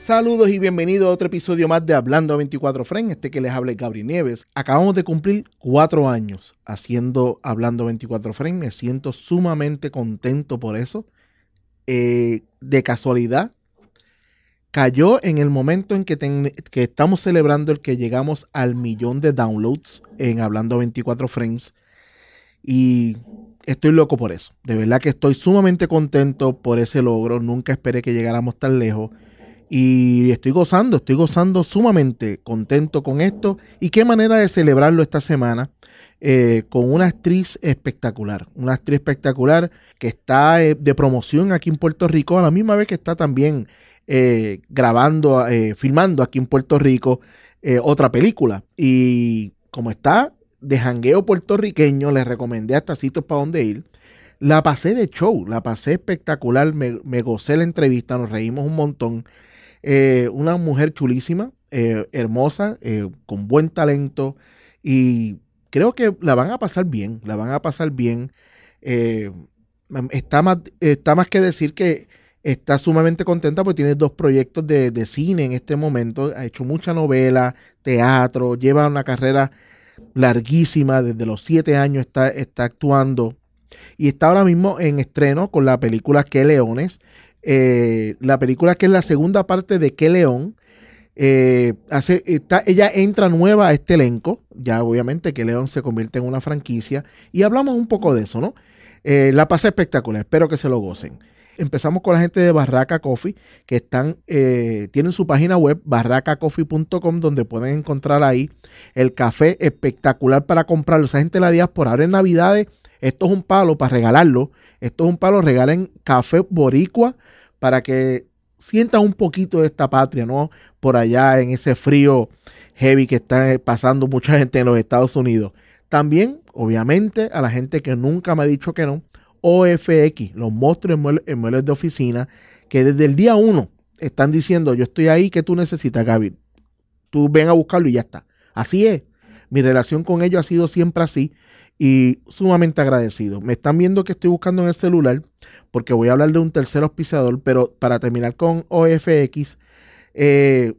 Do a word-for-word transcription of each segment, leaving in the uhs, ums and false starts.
Saludos y bienvenidos a otro episodio más de Hablando veinticuatro Frames, este que les habla es Gabriel Nieves. Acabamos de cumplir cuatro años haciendo Hablando veinticuatro Frames, me siento sumamente contento por eso. Eh, de casualidad, cayó en el momento en que, ten, que estamos celebrando el que llegamos al millón de downloads en Hablando veinticuatro Frames y estoy loco por eso. De verdad que estoy sumamente contento por ese logro, nunca esperé que llegáramos tan lejos. Y estoy gozando, estoy gozando sumamente contento con esto. Y qué manera de celebrarlo esta semana eh, con una actriz espectacular. Una actriz espectacular que está eh, de promoción aquí en Puerto Rico, a la misma vez que está también eh, grabando, eh, filmando aquí en Puerto Rico eh, otra película. Y como está de jangueo puertorriqueño, les recomendé hasta sitios para donde ir. La pasé de show, la pasé espectacular, me, me gocé la entrevista, nos reímos un montón. Eh, una mujer chulísima, eh, hermosa, eh, con buen talento y creo que la van a pasar bien, la van a pasar bien. Eh, está, más, está más que decir que está sumamente contenta porque tiene dos proyectos de, de cine en este momento, ha hecho mucha novela, teatro, lleva una carrera larguísima, desde los siete años está, está actuando y está ahora mismo en estreno con la película Qué Leones. Eh, la película que es la segunda parte de Qué León. Eh, hace, está, ella entra nueva a este elenco. Ya obviamente Qué León se convierte en una franquicia. Y hablamos un poco de eso, ¿no? Eh, la pasé espectacular. Espero que se lo gocen. Empezamos con la gente de Barraca Coffee, que están, eh, tienen su página web, barraca coffee punto com, donde pueden encontrar ahí el café espectacular para comprarlo. Esa gente de la diáspora, ahora en Navidades, esto es un palo para regalarlo. Esto es un palo, regalen café boricua para que sientan un poquito de esta patria, ¿no? Por allá en ese frío heavy que está pasando mucha gente en los Estados Unidos. También, obviamente, a la gente que nunca me ha dicho que no, O F X, los monstruos en muebles, en muebles de oficina, que desde el día uno están diciendo, yo estoy ahí, ¿qué tú necesitas, Gaby? Tú ven a buscarlo y ya está. Así es. Mi relación con ellos ha sido siempre así y sumamente agradecido. Me están viendo que estoy buscando en el celular porque voy a hablar de un tercer auspiciador, pero para terminar con O F X, eh,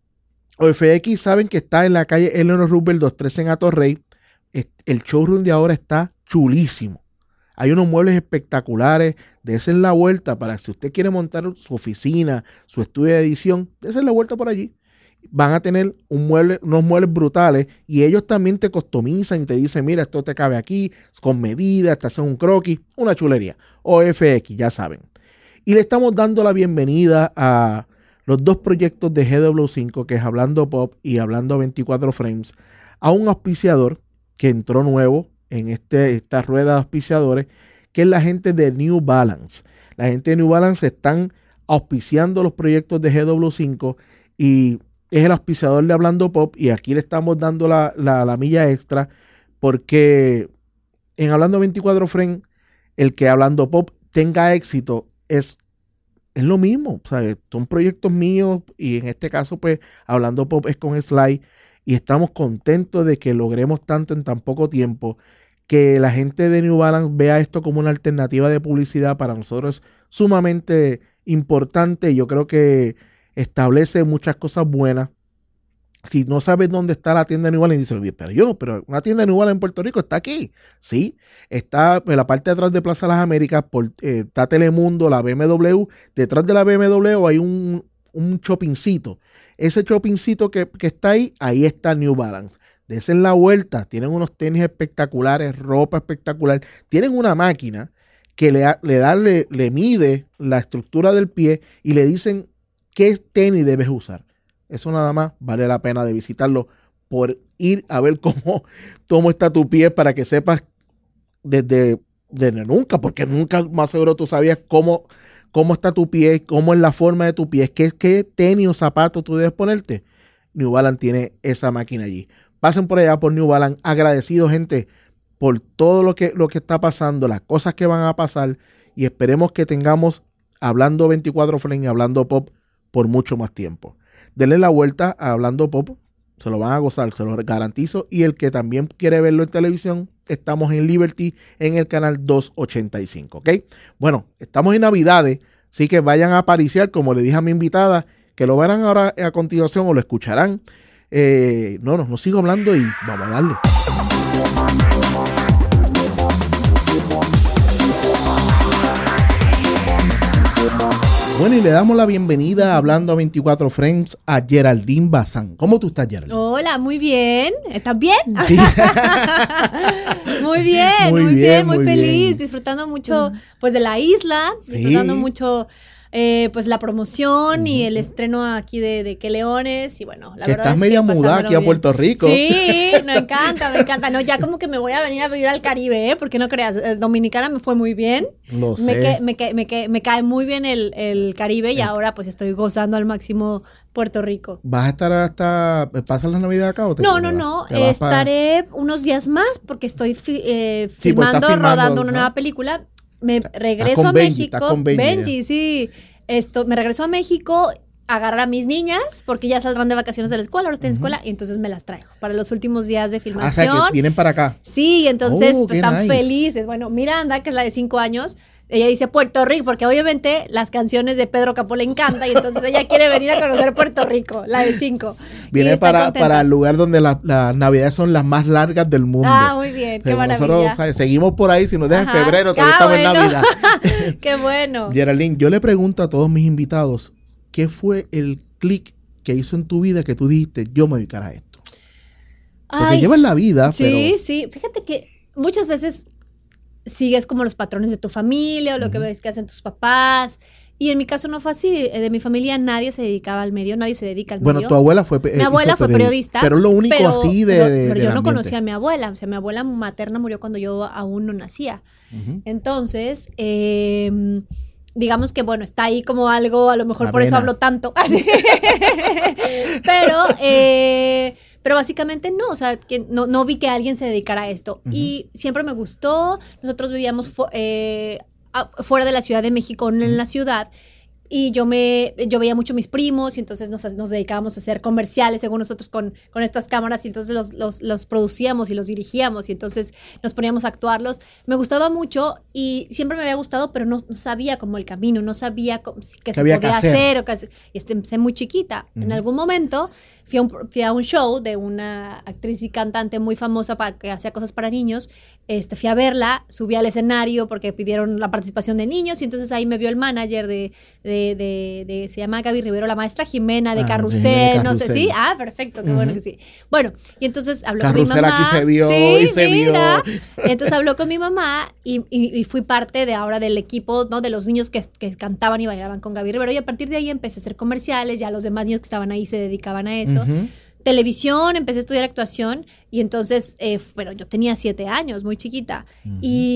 O F X saben que está en la calle Eleanor Roosevelt doscientos trece en Atorrey. El showroom de ahora está chulísimo. Hay unos muebles espectaculares, dense la vuelta para si usted quiere montar su oficina, su estudio de edición, dense la vuelta por allí. Van a tener un mueble, unos muebles brutales y ellos también te customizan y te dicen, mira, esto te cabe aquí, con medidas, te hacen un croquis, una chulería. O F X, ya saben. Y le estamos dando la bienvenida a los dos proyectos de G W cinco, que es Hablando Pop y Hablando veinticuatro Frames, a un auspiciador que entró nuevo en este, esta rueda de auspiciadores, que es la gente de New Balance. La gente de New Balance están auspiciando los proyectos de G W cinco y es el auspiciador de Hablando Pop y aquí le estamos dando la, la, la milla extra porque en Hablando veinticuatro Frames, el que Hablando Pop tenga éxito es, es lo mismo. O sea, son proyectos míos y en este caso pues Hablando Pop es con Sly y estamos contentos de que logremos tanto en tan poco tiempo. Que la gente de New Balance vea esto como una alternativa de publicidad para nosotros es sumamente importante. Yo creo que establece muchas cosas buenas. Si no sabes dónde está la tienda de New Balance, dices, pero yo, pero una tienda de New Balance en Puerto Rico está aquí. Sí, está en la parte de atrás de Plaza Las Américas, por, eh, está Telemundo, la B M W. Detrás de la B M W hay un, un shoppingcito. Ese shoppingcito que, que está ahí, ahí está New Balance. Desen la vuelta, tienen unos tenis espectaculares, ropa espectacular, tienen una máquina que le, le, da, le, le mide la estructura del pie y le dicen qué tenis debes usar. Eso nada más vale la pena de visitarlo por ir a ver cómo, cómo está tu pie para que sepas desde, desde nunca, porque nunca más seguro tú sabías cómo, cómo está tu pie, cómo es la forma de tu pie, qué, qué tenis o zapato tú debes ponerte. New Balance tiene esa máquina allí. Pasen por allá por New Balance, agradecido gente por todo lo que, lo que está pasando, las cosas que van a pasar y esperemos que tengamos Hablando veinticuatro Frames y Hablando Pop por mucho más tiempo. Denle la vuelta a Hablando Pop, se lo van a gozar, se lo garantizo. Y el que también quiere verlo en televisión, estamos en Liberty en el canal doscientos ochenta y cinco, ¿ok? Bueno, estamos en Navidades, así que vayan a apariciar, como le dije a mi invitada, que lo verán ahora a continuación o lo escucharán. Eh, no, no, no sigo hablando y vamos a darle. Bueno, y le damos la bienvenida a Hablando a veinticuatro Frames a Geraldine Bazán. ¿Cómo tú estás, Geraldine? Hola, muy bien. ¿Estás bien? Sí. muy bien, muy, muy bien, bien, muy, muy feliz, bien. disfrutando mucho pues de la isla, Sí. disfrutando mucho eh, pues la promoción Uh-huh. y el estreno aquí de, de Que Leones y bueno, la que verdad estás es media que mudada aquí a bien. Puerto Rico. Sí, me encanta, me encanta. No, ya como que me voy a venir a vivir al Caribe, ¿eh? Porque no creas, eh, Dominicana me fue muy bien. Lo sé. Me, que, me, que, me, que, me cae muy bien el, el Caribe y El... ahora pues estoy gozando al máximo Puerto Rico. ¿Vas a estar hasta... ¿Pasas la Navidad acá o te No, no, no. Eh, estaré para... unos días más porque estoy fi eh, filmando, sí, pues filmando, rodando una ¿no? nueva película. Me regreso a Benji, México. Con Benji, Benji sí. Esto, me regreso a México, agarrar a mis niñas, porque ya saldrán de vacaciones de la escuela, ahora están en uh-huh. escuela, y entonces me las traigo para los últimos días de filmación. O sea, que vienen para acá. Sí, entonces oh, pues, están nice. felices. Bueno, Miranda, que es la de cinco años, ella dice Puerto Rico, porque obviamente las canciones de Pedro Capó le encantan, y entonces ella quiere venir a conocer Puerto Rico, la de cinco. Viene para, para el lugar donde las la navidades son las más largas del mundo. Ah, muy bien, qué maravilla. Nosotros seguimos por ahí, si nos dejan en febrero, todavía estamos bueno. en Navidad. Qué bueno. Geraldine, yo le pregunto a todos mis invitados, ¿qué fue el clic que hizo en tu vida que tú dijiste, yo me dedicaré a esto? Porque Ay, llevas la vida, sí, pero... Sí, fíjate que muchas veces sigues como los patrones de tu familia o lo uh-huh. que ves que hacen tus papás. Y en mi caso no fue así. De mi familia nadie se dedicaba al medio, nadie se dedica al bueno, medio. Bueno, tu abuela fue Mi abuela fue periodista. Pero lo único pero, así de Pero, de, pero de yo no ambiente. conocía a mi abuela. O sea, mi abuela materna murió cuando yo aún no nacía. Uh-huh. Entonces, eh, digamos que, bueno, está ahí como algo, a lo mejor la por pena. Eso hablo tanto. pero... Eh, Pero básicamente no, o sea, que no, no vi que alguien se dedicara a esto. Uh-huh. Y siempre me gustó. Nosotros vivíamos fu eh, fuera de la Ciudad de México, uh-huh. en la ciudad. Y yo me yo veía mucho a mis primos y entonces nos, nos dedicábamos a hacer comerciales, según nosotros, con, con estas cámaras. Y entonces los, los, los producíamos y los dirigíamos y entonces nos poníamos a actuarlos. Me gustaba mucho y siempre me había gustado, pero no, no sabía como el camino, no sabía cómo, qué se podía que hacer. hacer o qué, y empecé muy chiquita. Uh-huh. En algún momento fui a, un, fui a un show de una actriz y cantante muy famosa para, que hacía cosas para niños. Este, fui a verla, subí al escenario porque pidieron la participación de niños y entonces ahí me vio el manager de, de, de, de se llama Gaby Rivero, la maestra Jimena de ah, Carrusel, de no sé, ¿sí? Ah, perfecto, qué uh-huh. bueno que sí. Bueno, y entonces habló Carrusel con mi mamá. Aquí se vio sí, y se mira. vio. Entonces habló con mi mamá y, y, y fui parte de ahora del equipo, ¿no? De los niños que, que cantaban y bailaban con Gaby Rivero y a partir de ahí empecé a hacer comerciales, ya los demás niños que estaban ahí se dedicaban a eso. Uh-huh. Televisión, empecé a estudiar actuación y entonces, eh, bueno, yo tenía siete años, muy chiquita. Uh-huh.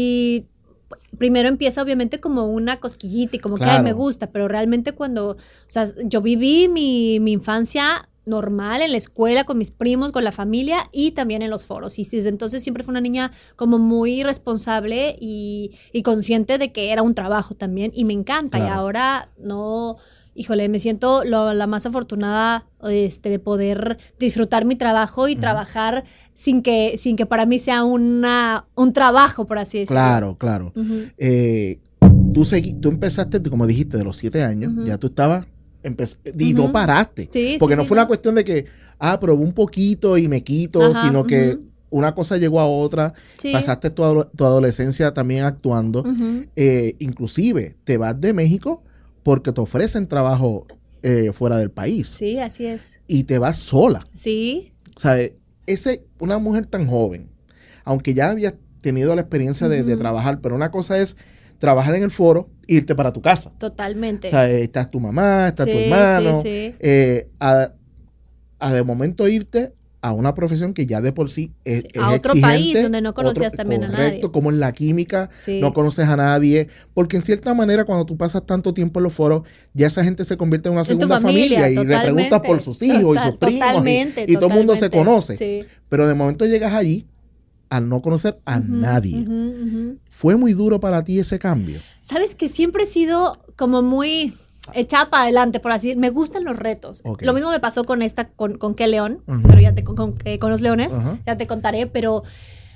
Y primero empieza obviamente como una cosquillita y como claro. que ay, me gusta, pero realmente cuando, o sea, yo viví mi, mi infancia normal en la escuela, con mis primos, con la familia y también en los foros. Y desde entonces siempre fue una niña como muy responsable y, y consciente de que era un trabajo también y me encanta. Claro. Y ahora no... Híjole, me siento lo, la más afortunada este, de poder disfrutar mi trabajo y uh-huh. trabajar sin que, sin que para mí sea una, un trabajo, por así decirlo. Claro, claro. Uh-huh. eh, tú, segui, tú empezaste, como dijiste, de los siete años, uh-huh. ya tú estabas, y uh-huh. no paraste. Sí, porque sí, no sí, fue no. una cuestión de que, ah, probé un poquito y me quito, Ajá, sino uh-huh. que una cosa llegó a otra, sí. pasaste tu, tu adolescencia también actuando, uh-huh. eh, inclusive te vas de México porque te ofrecen trabajo eh, fuera del país. Sí, así es. Y te vas sola. Sí. ¿Sabes? Ese, una mujer tan joven, aunque ya había tenido la experiencia de, uh-huh. de trabajar, pero una cosa es trabajar en el foro e irte para tu casa. Totalmente. O sea, estás tu mamá, está sí, tu hermano. Sí, sí. Eh, a, a de momento irte a una profesión que ya de por sí es, sí, es a otro país donde no conocías otro, también correcto, a nadie. Como en la química, sí. no conoces a nadie, porque en cierta manera cuando tú pasas tanto tiempo en los foros, ya esa gente se convierte en una segunda en familia, familia y le preguntas por sus hijos Total, y sus primos totalmente, y, y todo el mundo se conoce. Sí. Pero de momento llegas allí al no conocer a uh-huh, nadie. Uh-huh, uh-huh. ¿Fue muy duro para ti ese cambio? Sabes que siempre he sido como muy echada para adelante, por así decir. Me gustan los retos. Okay. Lo mismo me pasó con esta, con, con Que León, uh-huh. pero ya te, con, con, eh, con los leones, uh-huh. ya te contaré, pero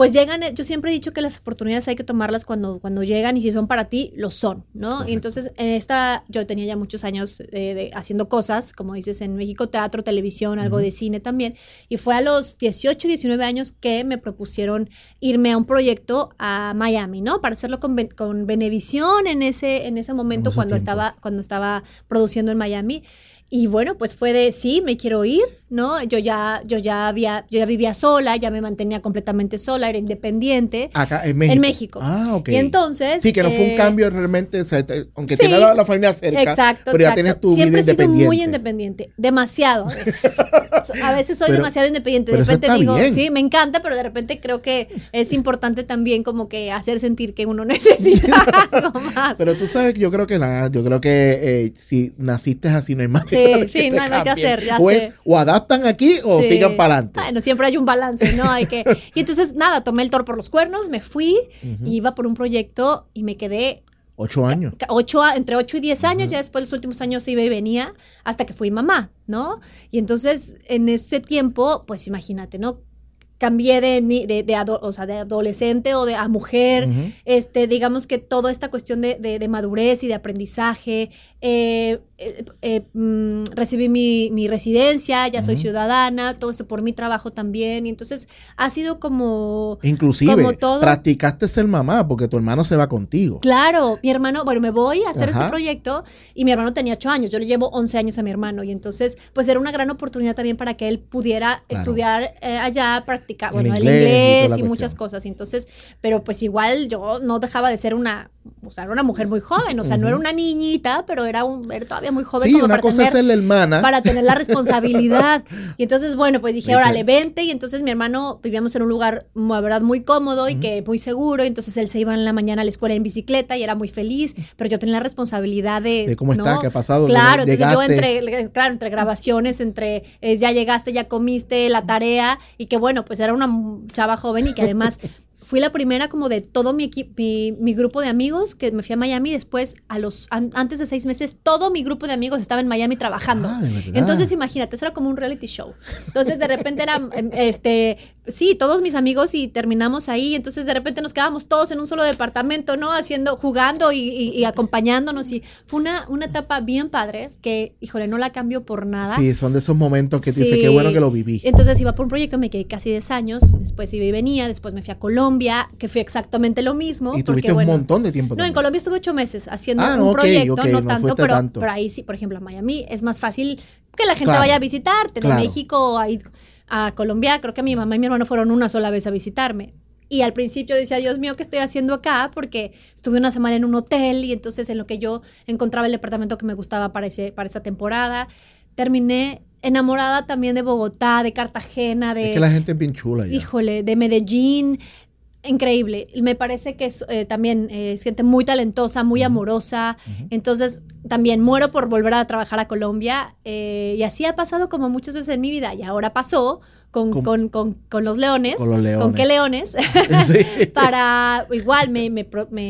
pues llegan, yo siempre he dicho que las oportunidades hay que tomarlas cuando, cuando llegan y si son para ti, lo son, ¿no? Correcto. Y entonces, en esta, yo tenía ya muchos años de, de, haciendo cosas, como dices, en México, teatro, televisión, algo uh-huh. de cine también, y fue a los dieciocho, diecinueve años que me propusieron irme a un proyecto a Miami, ¿no? Para hacerlo con, con Venevisión en ese, en ese momento Vamos cuando estaba, cuando estaba produciendo en Miami. Y bueno, pues fue de, sí, me quiero ir, ¿no? Yo ya, yo ya había, yo ya vivía sola, ya me mantenía completamente sola, era independiente. Acá, en México. En México. Ah, ok. Y entonces... Sí, que no fue un eh, cambio realmente, o sea, te, aunque sí, tienes la, la familia cerca, exacto, pero ya exacto. tienes tu Siempre vida independiente. Siempre he sido muy independiente, demasiado a veces. A veces soy pero, demasiado independiente, de repente digo, bien. sí, me encanta, pero de repente creo que es importante también como que hacer sentir que uno necesita algo más. Pero tú sabes que yo creo que nada, yo creo que eh, si naciste así no hay más. Sí, sí, no hay nada que hacer, ya o, sé. Es, o adaptan aquí o sí. sigan para adelante. Bueno, siempre hay un balance, ¿no? Hay que... Y entonces, nada, tomé el toro por los cuernos, me fui, uh-huh. iba por un proyecto y me quedé... Ocho años. Ocho, entre ocho y diez años, uh-huh. ya después los últimos años iba y venía hasta que fui mamá, ¿no? Y entonces, en ese tiempo, pues imagínate, ¿no? Cambié de, de, de, ado, o sea, de adolescente o de a mujer, uh-huh. este, digamos que toda esta cuestión de, de, de madurez y de aprendizaje, eh, eh, eh, mm, recibí mi, mi residencia, ya uh-huh. soy ciudadana, todo esto por mi trabajo también, y entonces ha sido como... Inclusive, como todo. Practicaste ser mamá porque tu hermano se va contigo. Claro, mi hermano, bueno, me voy a hacer uh-huh. este proyecto y mi hermano tenía ocho años, yo le llevo once años a mi hermano, y entonces pues era una gran oportunidad también para que él pudiera claro. estudiar eh, allá, practicar bueno, el inglés, el inglés y, y muchas cosas, entonces, pero pues igual yo no dejaba de ser una, o sea, era una mujer muy joven, o sea, uh-huh. no era una niñita, pero era, un, era todavía muy joven sí, como una para cosa tener, es ser la hermana. para tener la responsabilidad, y entonces, bueno, pues dije, órale, vente, y entonces mi hermano, vivíamos en un lugar, la verdad, muy cómodo y uh-huh. que muy seguro, y entonces él se iba en la mañana a la escuela en bicicleta y era muy feliz, pero yo tenía la responsabilidad de, de cómo ¿no? está, qué ha pasado, claro, de, entonces yo entre, claro, entre grabaciones, entre eh, ya llegaste, ya comiste, la tarea, y que bueno, pues era una chava joven y que además fui la primera como de todo mi equipo, mi, mi grupo de amigos, que me fui a Miami. Después, a los an, antes de seis meses, todo mi grupo de amigos estaba en Miami trabajando. Ah, entonces, imagínate, eso era como un reality show. Entonces, de repente era, este, sí, todos mis amigos y terminamos ahí. Entonces, de repente nos quedábamos todos en un solo departamento, ¿no? Haciendo, jugando y, y, y acompañándonos. Y fue una, una etapa bien padre que, híjole, no la cambio por nada. Sí, son de esos momentos que sí. te dice, qué bueno que lo viví. Entonces, iba por un proyecto, me quedé casi diez años. Después iba y venía. Después me fui a Colombia, que fue exactamente lo mismo. Y porque, tuviste bueno, un montón de tiempo. No, también. En Colombia estuve ocho meses haciendo ah, un okay, proyecto, okay, no, no tanto, pero, tanto. pero ahí sí, por ejemplo, a Miami es más fácil que la gente claro, vaya a visitarte. De claro. México a, a Colombia, creo que mi mamá y mi hermano fueron una sola vez a visitarme. Y al principio decía, Dios mío, ¿qué estoy haciendo acá? Porque estuve una semana en un hotel y entonces en lo que yo encontraba el departamento que me gustaba para, ese, para esa temporada, terminé enamorada también de Bogotá, de Cartagena, de... Es que la gente es bien chula ya. Híjole, de Medellín. Increíble. Me parece que es eh, también eh, es gente muy talentosa, muy uh-huh. amorosa. Uh-huh. Entonces, también muero por volver a trabajar a Colombia. Eh, y así ha pasado como muchas veces en mi vida. Y ahora pasó con, con, con, con, con los leones. Con los leones. ¿Con qué leones? Sí. Para, igual, me, me,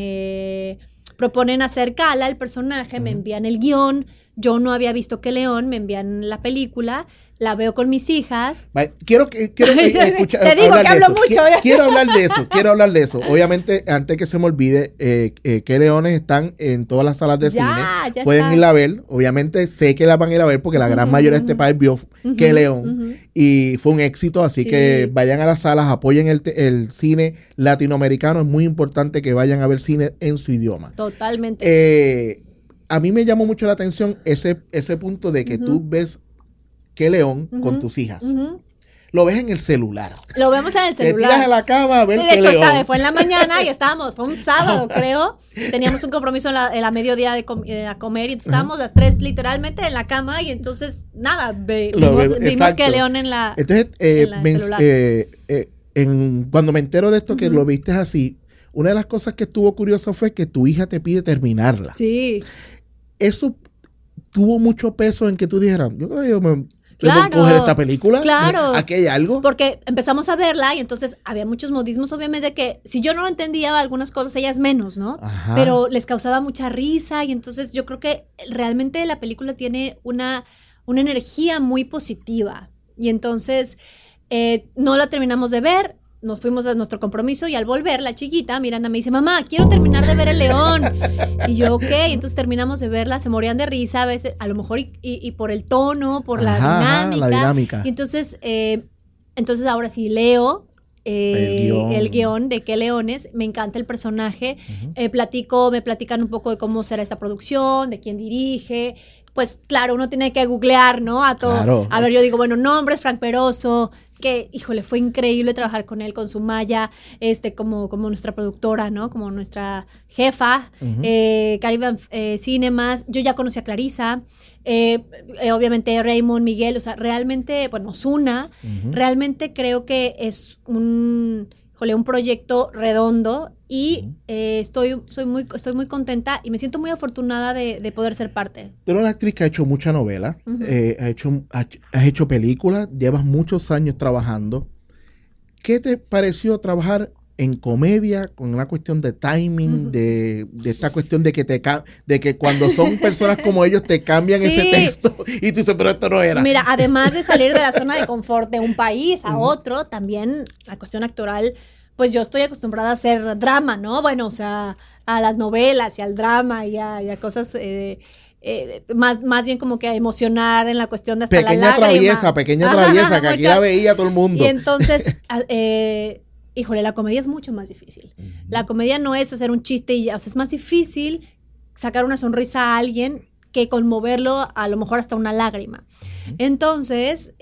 me proponen hacer Cala, el personaje, uh-huh. me envían el guión. Yo no había visto qué león, me envían la película, la veo con mis hijas. Vale, quiero que quiero eh, escuchar, te digo que hablo eso. mucho. Quiero, quiero hablar de eso, quiero hablar de eso. Obviamente, antes que se me olvide, eh, eh, qué leones están en todas las salas de ya, cine. Ya Pueden está. ir a ver. Obviamente, sé que las van a ir a ver porque la gran uh-huh, mayoría de este país vio uh-huh, qué león uh-huh. y fue un éxito. Así sí. que vayan a las salas, apoyen el, el cine latinoamericano. Es muy importante que vayan a ver cine en su idioma. Totalmente. Eh, A mí me llamó mucho la atención ese, ese punto de que uh-huh. tú ves qué león uh-huh. con tus hijas. Uh-huh. Lo ves en el celular. Lo vemos en el celular. Te tiras a la cama a ver sí, qué de hecho, león. Está, fue en la mañana y estábamos, fue un sábado, creo. Teníamos un compromiso en la, en la mediodía de com, eh, a comer y estábamos uh-huh. las tres literalmente en la cama y entonces, nada, ve, vimos, ve, vimos qué león en la Entonces, eh, en la men, celular. Eh, eh, en, cuando me entero de esto, uh-huh. que lo viste así, una de las cosas que estuvo curiosa fue que tu hija te pide terminarla. Sí. Eso tuvo mucho peso en que tú dijeras, yo creo que yo me claro, tengo que coger esta película. Claro. ¿Aquí hay algo? Porque empezamos a verla y entonces había muchos modismos, obviamente, que si yo no entendía algunas cosas, ellas menos, ¿no? Ajá. Pero les causaba mucha risa y entonces yo creo que realmente la película tiene una, una energía muy positiva. Y entonces eh, no la terminamos de ver. nos fuimos a nuestro compromiso y al volver, la chiquita, Miranda, me dice, mamá, quiero terminar de ver El León. Y yo, ok, entonces terminamos de verla, se morían de risa a veces, a lo mejor y, y, y por el tono, por la Ajá, dinámica. la dinámica. Y entonces, eh, entonces ahora sí leo eh, el, guión. el guión de Qué Leones, me encanta el personaje, uh-huh. eh, platico, me platican un poco de cómo será esta producción, de quién dirige. Pues claro, uno tiene que googlear, ¿no? A todo. Claro. A ver, yo digo, bueno, nombres, Frank Peroso, que, híjole, fue increíble trabajar con él, con Sumaya, este, como, como nuestra productora, ¿no? Como nuestra jefa, uh-huh. eh, Caribe eh, Cinemas. Yo ya conocí a Clarisa, eh, eh, obviamente Raymond, Miguel, o sea, realmente, bueno, Ozuna, uh-huh. realmente creo que es un... un proyecto redondo y eh, estoy, soy muy, estoy muy contenta y me siento muy afortunada de, de poder ser parte. Tú eres una actriz que ha hecho mucha novela, uh-huh. eh, has hecho, has hecho películas, llevas muchos años trabajando. ¿Qué te pareció trabajar en comedia con una cuestión de timing, uh-huh. de, de esta cuestión de que te de que cuando son personas como ellos te cambian sí. ese texto y tú dices, pero esto no era? Mira, además de salir de la zona de confort de un país a uh-huh. otro, también la cuestión actoral, pues yo estoy acostumbrada a hacer drama, ¿no? Bueno, o sea, a las novelas y al drama y a, y a cosas... Eh, Eh, más, más bien como que a emocionar en la cuestión de hasta pequeña la lágrima. traviesa, pequeña ajá, traviesa, que aquí la veía todo el mundo. Y entonces, eh, híjole, la comedia es mucho más difícil. Uh-huh. La comedia no es hacer un chiste y ya, o sea, es más difícil sacar una sonrisa a alguien que conmoverlo a lo mejor hasta una lágrima. Uh-huh. Entonces,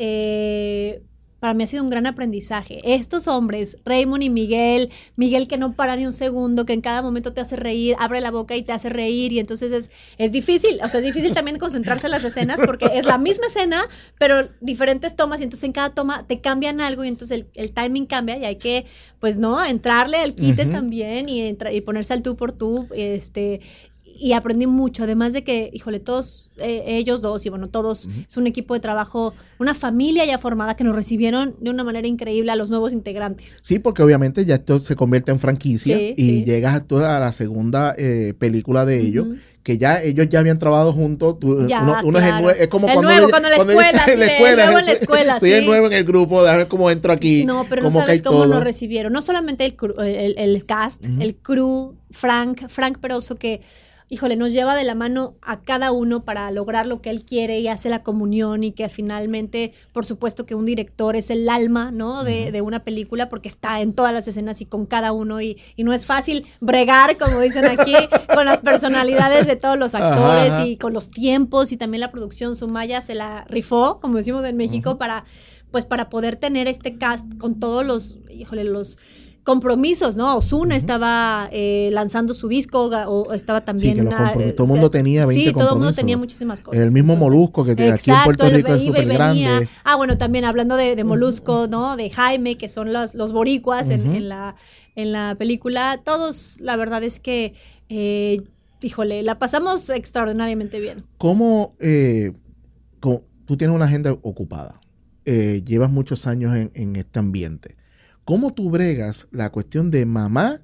eh, para mí ha sido un gran aprendizaje. Estos hombres, Raymond y Miguel, Miguel que no para ni un segundo, que en cada momento te hace reír, abre la boca y te hace reír, y entonces es, es difícil, o sea, es difícil también concentrarse en las escenas porque es la misma escena, pero diferentes tomas, y entonces en cada toma te cambian algo y entonces el, el timing cambia y hay que, pues no, entrarle al quite uh-huh. también y, entra, y ponerse al tú por tú, este... Y aprendí mucho, además de que, híjole, todos eh, ellos dos, y bueno, todos, uh-huh. es un equipo de trabajo, una familia ya formada que nos recibieron de una manera increíble a los nuevos integrantes. Sí, porque obviamente ya esto se convierte en franquicia sí, y sí. llegas a, toda, a la segunda eh, película de ellos, uh-huh. que ya ellos ya habían trabajado juntos. Tú, ya, uno, uno claro. es el nuevo, es como el cuando, nuevo, cuando la cuando escuela, sí, en la escuela, el nuevo en la escuela, soy sí. el nuevo en el grupo, de ver cómo entro aquí. No, pero no sabes cómo todo. Nos recibieron, no solamente el, el, el cast, uh-huh. el crew, Frank, Frank Peroso, que... híjole, nos lleva de la mano a cada uno para lograr lo que él quiere y hace la comunión y que finalmente, por supuesto que un director es el alma, ¿no? De, uh-huh. de una película porque está en todas las escenas y con cada uno y, y no es fácil bregar, como dicen aquí, con las personalidades de todos los actores uh-huh. y con los tiempos y también la producción. Sumaya se la rifó, como decimos en México, uh-huh. para, pues para poder tener este cast con todos los, híjole, los... compromisos, ¿no? Ozuna uh-huh. estaba eh, lanzando su disco o estaba también... Sí, que los comprom- todo el mundo tenía veinte sí, compromisos. Sí, todo el mundo tenía muchísimas cosas. El mismo entonces, Molusco, que exacto, aquí en Puerto Rico es súper grande. Ah, bueno, también hablando de, de Molusco, ¿no? De Jaime, que son los, los boricuas uh-huh. en, en, la, en la película. Todos, la verdad es que, eh, híjole, la pasamos extraordinariamente bien. ¿Cómo, eh, cómo tú tienes una agenda ocupada? Eh, llevas muchos años en, en este ambiente. ¿Cómo tú bregas la cuestión de mamá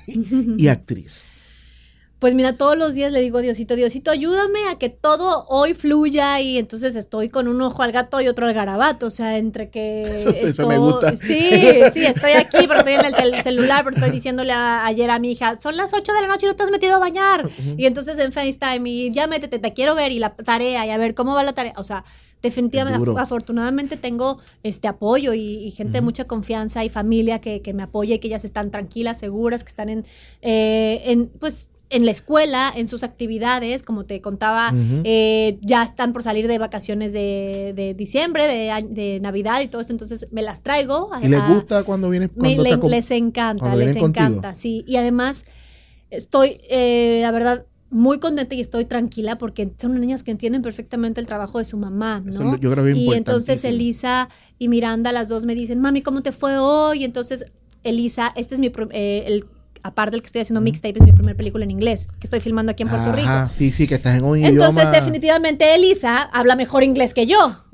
y actriz? Pues mira, todos los días le digo, Diosito, Diosito, ayúdame a que todo hoy fluya, y entonces estoy con un ojo al gato y otro al garabato, o sea, entre que... Eso, estoy, eso me gusta. Sí, sí, estoy aquí, pero estoy en el tel- celular, pero estoy diciéndole a, ayer a mi hija, son las ocho de la noche y no te has metido a bañar, uh-huh. y entonces en FaceTime, y ya métete, te quiero ver, y la tarea, y a ver cómo va la tarea, o sea... Definitivamente, afortunadamente tengo este apoyo y, y gente uh-huh. de mucha confianza y familia que, que me apoya y que ellas están tranquilas, seguras, que están en, eh, en pues en la escuela, en sus actividades, como te contaba, uh-huh. eh, ya están por salir de vacaciones de, de diciembre, de, de Navidad y todo esto, entonces me las traigo. A, ¿Y les gusta cuando vienes? Cuando me, le, con, les encanta, les encanta, contigo? Sí, y además estoy, eh, la verdad, muy contenta y estoy tranquila porque son niñas que entienden perfectamente el trabajo de su mamá, ¿no? Eso yo creo que es y entonces Elisa y Miranda, las dos me dicen, mami, ¿cómo te fue hoy? Y entonces Elisa, este es mi, eh, el, aparte del que estoy haciendo mixtape, es mi primera película en inglés, que estoy filmando aquí en Puerto Ajá, Rico. sí, sí, que estás en un entonces, idioma. definitivamente Elisa habla mejor inglés que yo.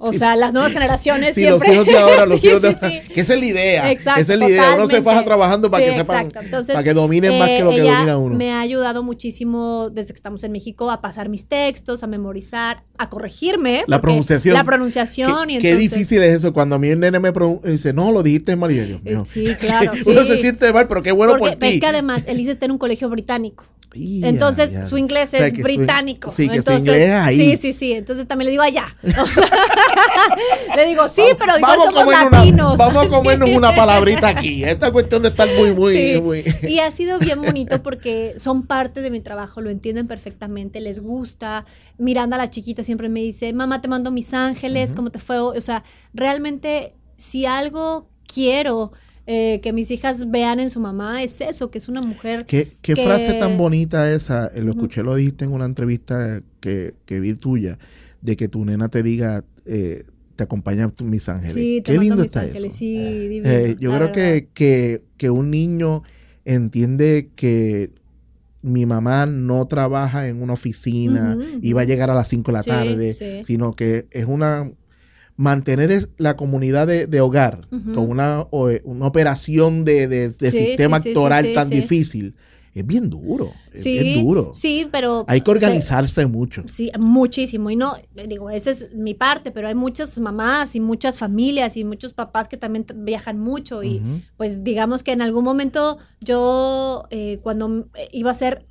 O sea, las nuevas generaciones sí, siempre. los hijos de ahora, los sí, hijos de sí, sí. Que esa es la idea. Exacto, esa es la idea. Uno se faja trabajando para sí, que sepan, Entonces, para que dominen eh, más que lo que ella domina uno. Me ha ayudado muchísimo desde que estamos en México a pasar mis textos, a memorizar, a corregirme. La pronunciación. La pronunciación. Qué, y qué entonces, difícil es eso cuando a mí el nene me dice, no, lo dijiste mal y yo, Dios mío. Sí, claro. Uno sí. se siente mal, pero qué bueno Porque, por ti. Es que además Elise está en un colegio británico. Ya, Entonces ya. su inglés O sea, es que británico. Su, sí, que Entonces, su inglés es ahí. Sí, sí, sí. Entonces también le digo allá. O sea, le digo, sí, pero igual vamos somos a latinos. Una, vamos a comernos una palabrita aquí. Esta cuestión de estar muy, muy, Sí. muy. Y ha sido bien bonito porque son parte de mi trabajo, lo entienden perfectamente, les gusta. Miranda, la chiquita, siempre me dice, mamá, te mando mis ángeles, uh-huh. ¿Cómo te fue? O sea, realmente, si algo quiero Eh, que mis hijas vean en su mamá es eso, que es una mujer. ¿Qué, qué que... frase tan bonita esa? Lo escuché, uh-huh. Lo dijiste en una entrevista que, que vi tuya, de que tu nena te diga, eh, te acompaña mis ángeles. Sí, te qué lindo mis está ángeles, eso. Sí, divino, eh, yo creo que, que, que un niño entiende que mi mamá no trabaja en una oficina uh-huh, y va a llegar a las cinco de la sí, tarde, sí. Sino que es una... mantener la comunidad de, de hogar uh-huh. con una, una operación de, de, de sí, sistema sí, actoral sí, sí, tan sí. difícil. Es bien duro, es sí, bien duro. Sí, pero... Hay que organizarse sí, mucho. Sí, muchísimo. Y no, digo, esa es mi parte, pero hay muchas mamás y muchas familias y muchos papás que también viajan mucho. Y uh-huh. pues digamos que en algún momento yo, eh, cuando iba a ser...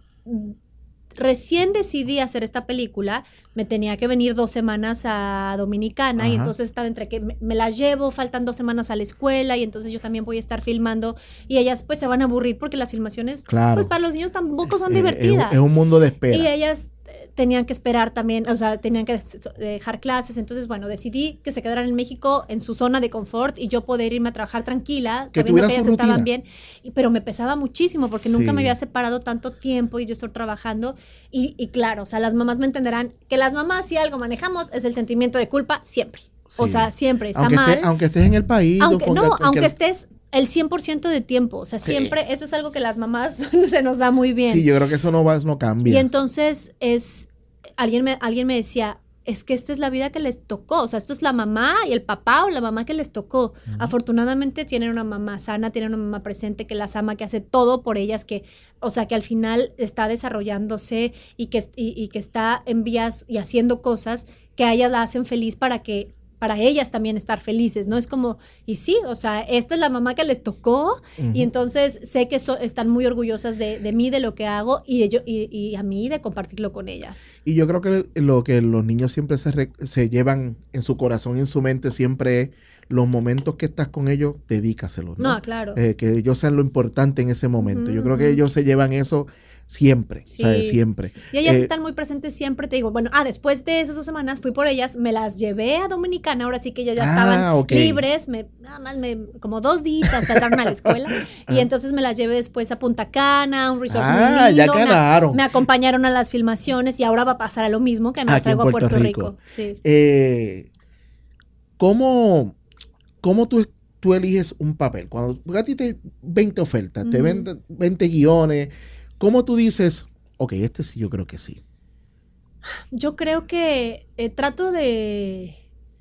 Recién decidí hacer esta película, me tenía que venir dos semanas a Dominicana. Ajá. Y entonces estaba entre que me, me las llevo, faltan dos semanas a la escuela y entonces yo también voy a estar filmando y ellas pues se van a aburrir porque las filmaciones claro. pues para los niños tampoco son eh, divertidas. Es, es un mundo de espera. Y ellas tenían que esperar también, o sea, tenían que dejar clases, entonces bueno, decidí que se quedaran en México en su zona de confort y yo poder irme a trabajar tranquila, que sabiendo que ellas rutina. Estaban bien, y, pero me pesaba muchísimo porque sí. nunca me había separado tanto tiempo y yo estoy trabajando y, y claro, o sea, las mamás me entenderán que las mamás si algo manejamos es el sentimiento de culpa siempre, sí. O sea, siempre está aunque mal. Esté, aunque estés en el país. Aunque, con, no, con aunque el... estés el cien por ciento de tiempo, o sea, sí. siempre, eso es algo que las mamás se nos da muy bien. Sí, yo creo que eso no va, no cambia. Y entonces es... Alguien me, alguien me decía, es que esta es la vida que les tocó, o sea, esto es la mamá y el papá o la mamá que les tocó. Uh-huh. Afortunadamente tienen una mamá sana, tienen una mamá presente que las ama, que hace todo por ellas, que, o sea, que al final está desarrollándose y que, y, y que está en vías y haciendo cosas que a ellas la hacen feliz para que para ellas también estar felices, ¿no? Es como, y sí, o sea, esta es la mamá que les tocó uh-huh. Y entonces sé que so, están muy orgullosas de, de mí, de lo que hago y, ello, y, y a mí de compartirlo con ellas. Y yo creo que lo que los niños siempre se, re, se llevan en su corazón y en su mente siempre es los momentos que estás con ellos, dedícaselos, ¿no? No, claro. Eh, que ellos sean lo importante en ese momento. Uh-huh. Yo creo que ellos se llevan eso siempre, sí. ¿Sabes? Siempre. Y ellas eh, están muy presentes siempre, te digo, bueno, ah, después de esas dos semanas fui por ellas, me las llevé a Dominicana, ahora sí que ellas ya ah, estaban okay. libres, me, nada más me, como dos días tardaron a la escuela, y entonces me las llevé después a Punta Cana, un resort ah, muy lindo, ya ganaron. Me, me acompañaron a las filmaciones y ahora va a pasar a lo mismo, que me las traigo a Puerto Rico. Rico. Sí. Eh, ¿Cómo, cómo tú, tú eliges un papel? Cuando a ti te veinte ofertas, uh-huh. te veinte, veinte guiones, ¿cómo tú dices... Ok, este sí, yo creo que sí. Yo creo que eh, trato de,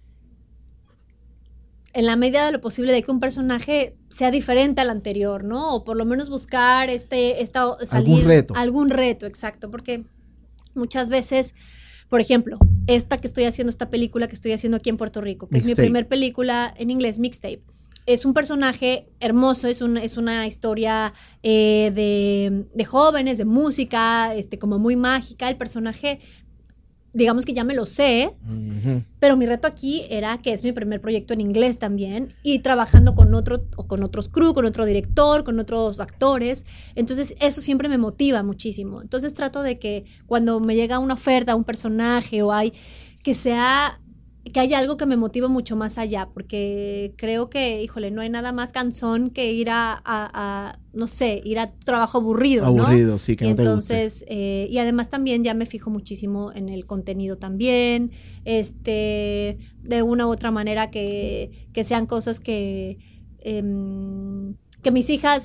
en la medida de lo posible, de que un personaje sea diferente al anterior, ¿no? O por lo menos buscar este, esta, salir, algún reto. Algún reto, exacto, porque muchas veces, por ejemplo, esta que estoy haciendo, esta película que estoy haciendo aquí en Puerto Rico, que Mixtape. Es mi primer película en inglés, Mixtape. Es un personaje hermoso, es, un, es una historia eh, de, de jóvenes, de música, este, como muy mágica. El personaje, digamos que ya me lo sé, uh-huh. Pero mi reto aquí era que es mi primer proyecto en inglés también y trabajando con, otro, o con otros crew, con otro director, con otros actores. Entonces eso siempre me motiva muchísimo. Entonces trato de que cuando me llega una oferta, un personaje o hay, que sea... que haya algo que me motive mucho más allá, porque creo que, híjole, no hay nada más cansón que ir a, a, a no sé, ir a trabajo aburrido, ¿no? Aburrido, sí, que y no te entonces, guste. Eh, y además también ya me fijo muchísimo en el contenido también, este, de una u otra manera que, que sean cosas que, eh, que mis hijas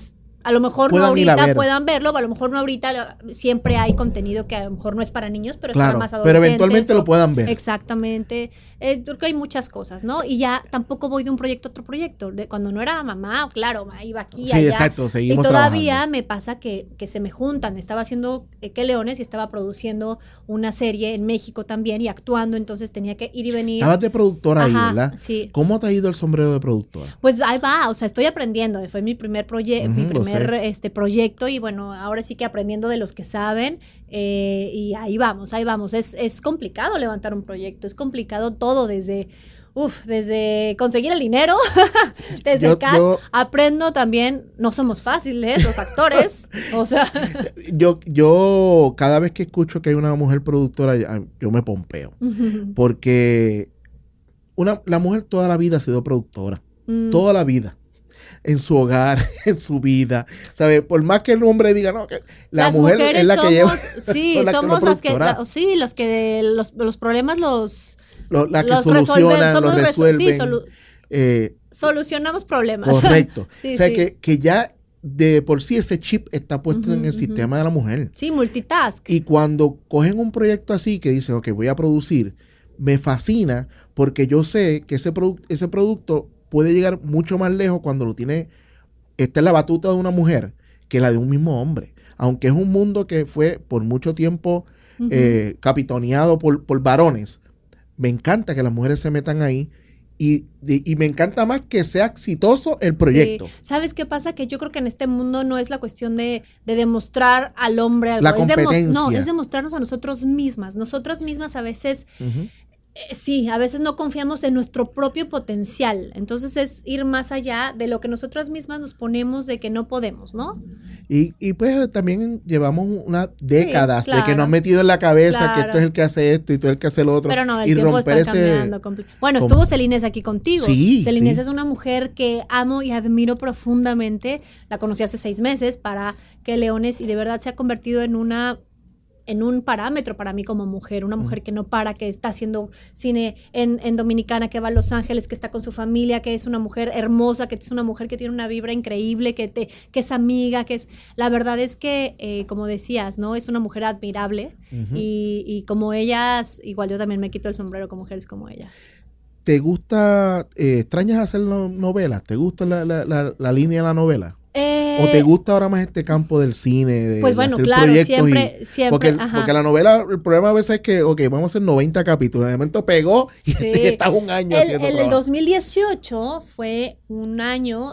a lo mejor puedan no ahorita ver. puedan verlo, a lo mejor no ahorita, siempre hay contenido que a lo mejor no es para niños, pero claro, es para más adolescentes. Pero eventualmente o, lo puedan ver. Exactamente. Eh, creo que hay muchas cosas, ¿no? Y ya tampoco voy de un proyecto a otro proyecto. De, cuando no era mamá, claro, iba aquí, sí, allá. exacto, seguimos y todavía trabajando. me pasa que, que se me juntan. Estaba haciendo eh, Que Leones y estaba produciendo una serie en México también y actuando, entonces tenía que ir y venir. Estabas de productora ahí, Ajá, ¿verdad? Sí. ¿Cómo te ha ido el sombrero de productora? Pues ahí va, o sea, estoy aprendiendo. Fue mi primer, proye- uh-huh, mi primer este, proyecto y bueno, ahora sí que aprendiendo de los que saben eh, y ahí vamos, ahí vamos. Es, es complicado levantar un proyecto, es complicado todo desde... Uf, desde conseguir el dinero, desde yo, el cast, yo, aprendo también, no somos fáciles los actores, o sea. Yo, yo cada vez que escucho que hay una mujer productora, yo me pompeo, uh-huh. porque una, la mujer toda la vida ha sido productora, mm. toda la vida. En su hogar, en su vida, ¿sabes? Por más que el hombre diga, no, que la las mujer es la somos, que lleva. Sí, la somos que las que, la, sí, los que los, los problemas los. Lo, la que los solucionan, los resuelven. Sí, solu eh, solucionamos problemas. Correcto. sí, o sea, sí. que, que ya de por sí ese chip está puesto uh-huh, en el uh-huh. sistema de la mujer. Sí, multitask. Y cuando cogen un proyecto así que dicen, ok, voy a producir, me fascina porque yo sé que ese, produ ese producto puede llegar mucho más lejos cuando lo tiene, está en la batuta de una mujer que la de un mismo hombre. Aunque es un mundo que fue por mucho tiempo uh-huh. eh, capitoneado por, por varones, me encanta que las mujeres se metan ahí y, y, y me encanta más que sea exitoso el proyecto. Sí. ¿Sabes qué pasa? Que yo creo que en este mundo no es la cuestión de, de demostrar al hombre algo. La es competencia. No, es demostrarnos a nosotros mismas. Nosotras mismas a veces... Uh-huh. Sí, a veces no confiamos en nuestro propio potencial. Entonces es ir más allá de lo que nosotras mismas nos ponemos de que no podemos, ¿no? Y, y pues también llevamos unas décadas sí, claro, de que nos han metido en la cabeza claro. que esto es el que hace esto y tú es el que hace lo otro. Pero no, el y tiempo romper está ese... cambiando. Bueno, estuvo Celines aquí contigo. Sí, Celines sí. es una mujer que amo y admiro profundamente. La conocí hace seis meses para Que Leones y de verdad se ha convertido en una... en un parámetro para mí como mujer, una mujer que no para, que está haciendo cine en, en Dominicana, que va a Los Ángeles, que está con su familia, que es una mujer hermosa, que es una mujer que tiene una vibra increíble, que, te, que es amiga, que es... La verdad es que, eh, como decías, ¿no? Es una mujer admirable uh-huh. y, y como ellas, igual yo también me quito el sombrero con mujeres como ella. ¿Te gusta, eh, extrañas hacer no, novelas? ¿Te gusta la, la, la, la línea de la novela? Eh, ¿O te gusta ahora más este campo del cine? De, pues bueno, de hacer claro, proyectos siempre, y, siempre. Porque, ajá. porque la novela, el problema a veces es que, ok, vamos a hacer noventa capítulos. De momento pegó y sí. estás un año el, haciendo el, trabajo. El dos mil dieciocho fue un año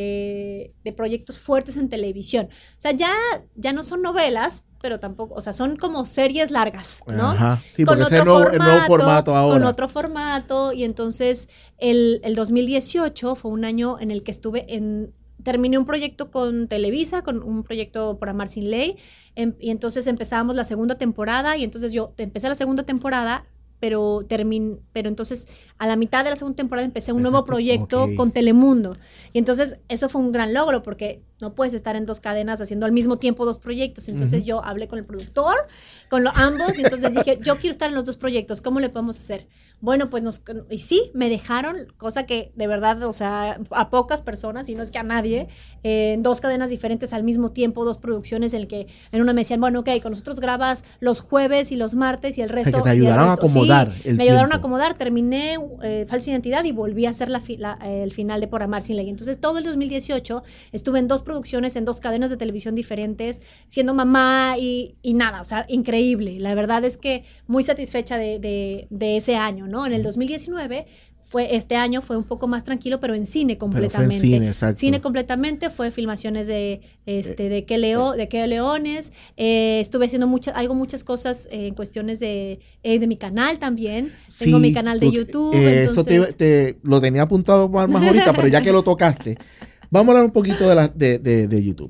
de, de proyectos fuertes en televisión. O sea, ya, ya no son novelas, pero tampoco, o sea, son como series largas, ¿no? Ajá, sí, con porque otro ese es el nuevo, formato, el nuevo formato ahora. Con otro formato, y entonces el, el dos mil dieciocho fue un año en el que estuve en... Terminé un proyecto con Televisa, con un proyecto por Amar Sin Ley, en, y entonces empezábamos la segunda temporada, y entonces yo empecé la segunda temporada, pero termin, pero entonces a la mitad de la segunda temporada empecé un nuevo proyecto okay. con Telemundo. Y entonces eso fue un gran logro, porque no puedes estar en dos cadenas haciendo al mismo tiempo dos proyectos. Entonces uh-huh. yo hablé con el productor, con lo, ambos, y entonces dije, yo quiero estar en los dos proyectos, ¿cómo le podemos hacer? Bueno, pues nos, y sí, me dejaron, cosa que de verdad, o sea, a pocas personas, y no es que a nadie, eh, en dos cadenas diferentes al mismo tiempo, dos producciones en el que en una me decían, bueno, ok, con nosotros grabas los jueves y los martes y el resto. O sea, que te ayudaron resto, a acomodar sí, el me ayudaron tiempo. a acomodar, terminé eh, Falsa Identidad y volví a hacer la, la, el final de Por Amar Sin Ley. Entonces todo el dos mil dieciocho estuve en dos producciones, en dos cadenas de televisión diferentes, siendo mamá y, y nada, o sea, increíble. La verdad es que muy satisfecha de, de, de ese año, ¿no? En el dos mil diecinueve fue, este año fue un poco más tranquilo, pero en cine completamente. Pero fue en cine, exacto. Cine completamente, fue filmaciones de, este, de, que, Leo, de que Leones, eh, estuve haciendo muchas, hago muchas cosas eh, en cuestiones de, eh, de mi canal también, sí, tengo mi canal de YouTube. Eh, entonces... Eso te, te, lo tenía apuntado más, más ahorita, pero ya que lo tocaste, vamos a hablar un poquito de, la, de, de, de YouTube.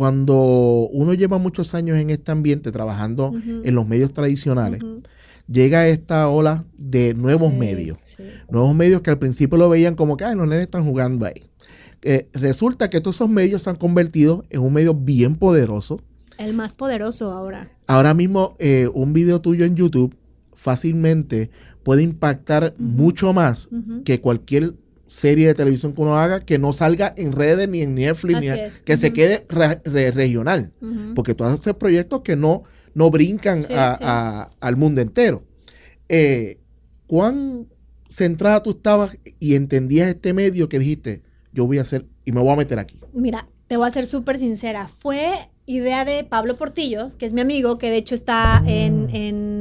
Cuando uno lleva muchos años en este ambiente trabajando uh-huh. en los medios tradicionales, uh-huh. llega esta ola de nuevos sí, medios. Sí. Nuevos medios que al principio lo veían como que ay, los nenes están jugando ahí. Eh, resulta que todos esos medios se han convertido en un medio bien poderoso. El más poderoso ahora. Ahora mismo eh, un video tuyo en YouTube fácilmente puede impactar uh-huh. mucho más uh-huh. que cualquier serie de televisión que uno haga que no salga en redes ni en Netflix, ni a, que uh-huh. se quede re, re, regional. Uh-huh. Porque tú haces proyectos que no, no brincan sí, a, sí. A, al mundo entero. Eh, ¿Cuán centrada tú estabas y entendías este medio que dijiste, yo voy a hacer y me voy a meter aquí? Mira, te voy a ser súper sincera. Fue idea de Pablo Portillo, que es mi amigo, que de hecho está mm. en,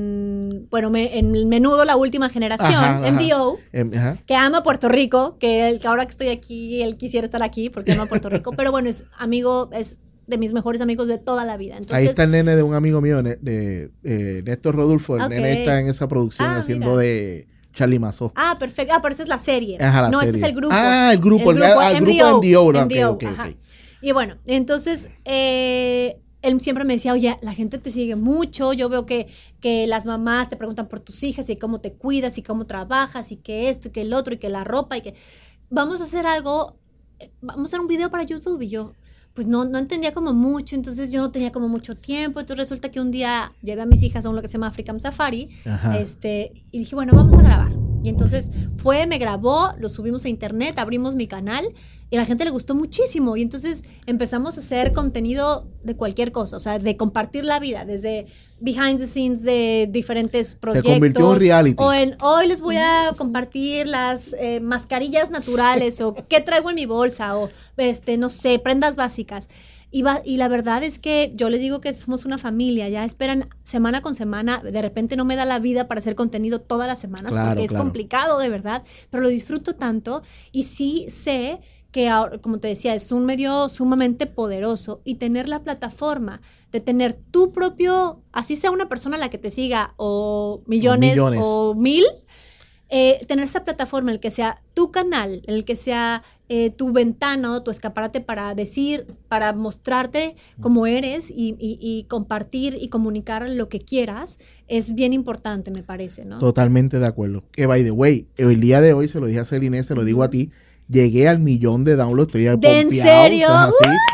en, bueno, me, en el Menudo La Última Generación, ajá, M D O, ajá. que ama Puerto Rico, que, que ahora que estoy aquí, él quisiera estar aquí porque ama Puerto Rico, pero bueno, es amigo, es de mis mejores amigos de toda la vida. Entonces, ahí está el nene de un amigo mío, de, de, de Néstor Rodulfo, el okay. nene está en esa producción ah, haciendo mira. de... Charlie Mazó. Ah, perfecto. Ah, pero esa es la serie. Ajá, la no, serie. este es el grupo. Ah, el grupo. El, el grupo, el, el grupo M D O. ¿No? M D O, okay, okay, okay. Y bueno, entonces, eh, él siempre me decía, oye, la gente te sigue mucho, yo veo que, que las mamás te preguntan por tus hijas y cómo te cuidas y cómo trabajas y que esto y que el otro y que la ropa y que... Vamos a hacer algo, vamos a hacer un video para YouTube. Y yo... pues no, no entendía como mucho, entonces yo no tenía como mucho tiempo, entonces resulta que un día llevé a mis hijas a un lo que se llama African Safari, este, y dije, bueno, vamos a grabar. Y entonces fue, me grabó, lo subimos a internet, abrimos mi canal, y a la gente le gustó muchísimo, y entonces empezamos a hacer contenido de cualquier cosa, o sea, de compartir la vida, desde behind the scenes de diferentes proyectos. Se convirtió en reality. O en, hoy les voy a compartir las eh, mascarillas naturales, o qué traigo en mi bolsa, o este, no sé, prendas básicas. Y, va, y la verdad es que yo les digo que somos una familia, ya esperan semana con semana, de repente no me da la vida para hacer contenido todas las semanas, claro, porque es claro. complicado de verdad, pero lo disfruto tanto y sí sé que, como te decía, es un medio sumamente poderoso y tener la plataforma de tener tu propio, así sea una persona a la que te siga o millones o, millones. o mil, eh, tener esa plataforma, el que sea tu canal, el que sea eh, tu ventana o tu escaparate para decir, para mostrarte cómo eres y, y, y compartir y comunicar lo que quieras, es bien importante, me parece, ¿no? Totalmente de acuerdo. Que, by the way, el día de hoy, se lo dije a Celine, se lo digo a ti, llegué al millón de downloads, estoy pompeado. ¿En serio? Así.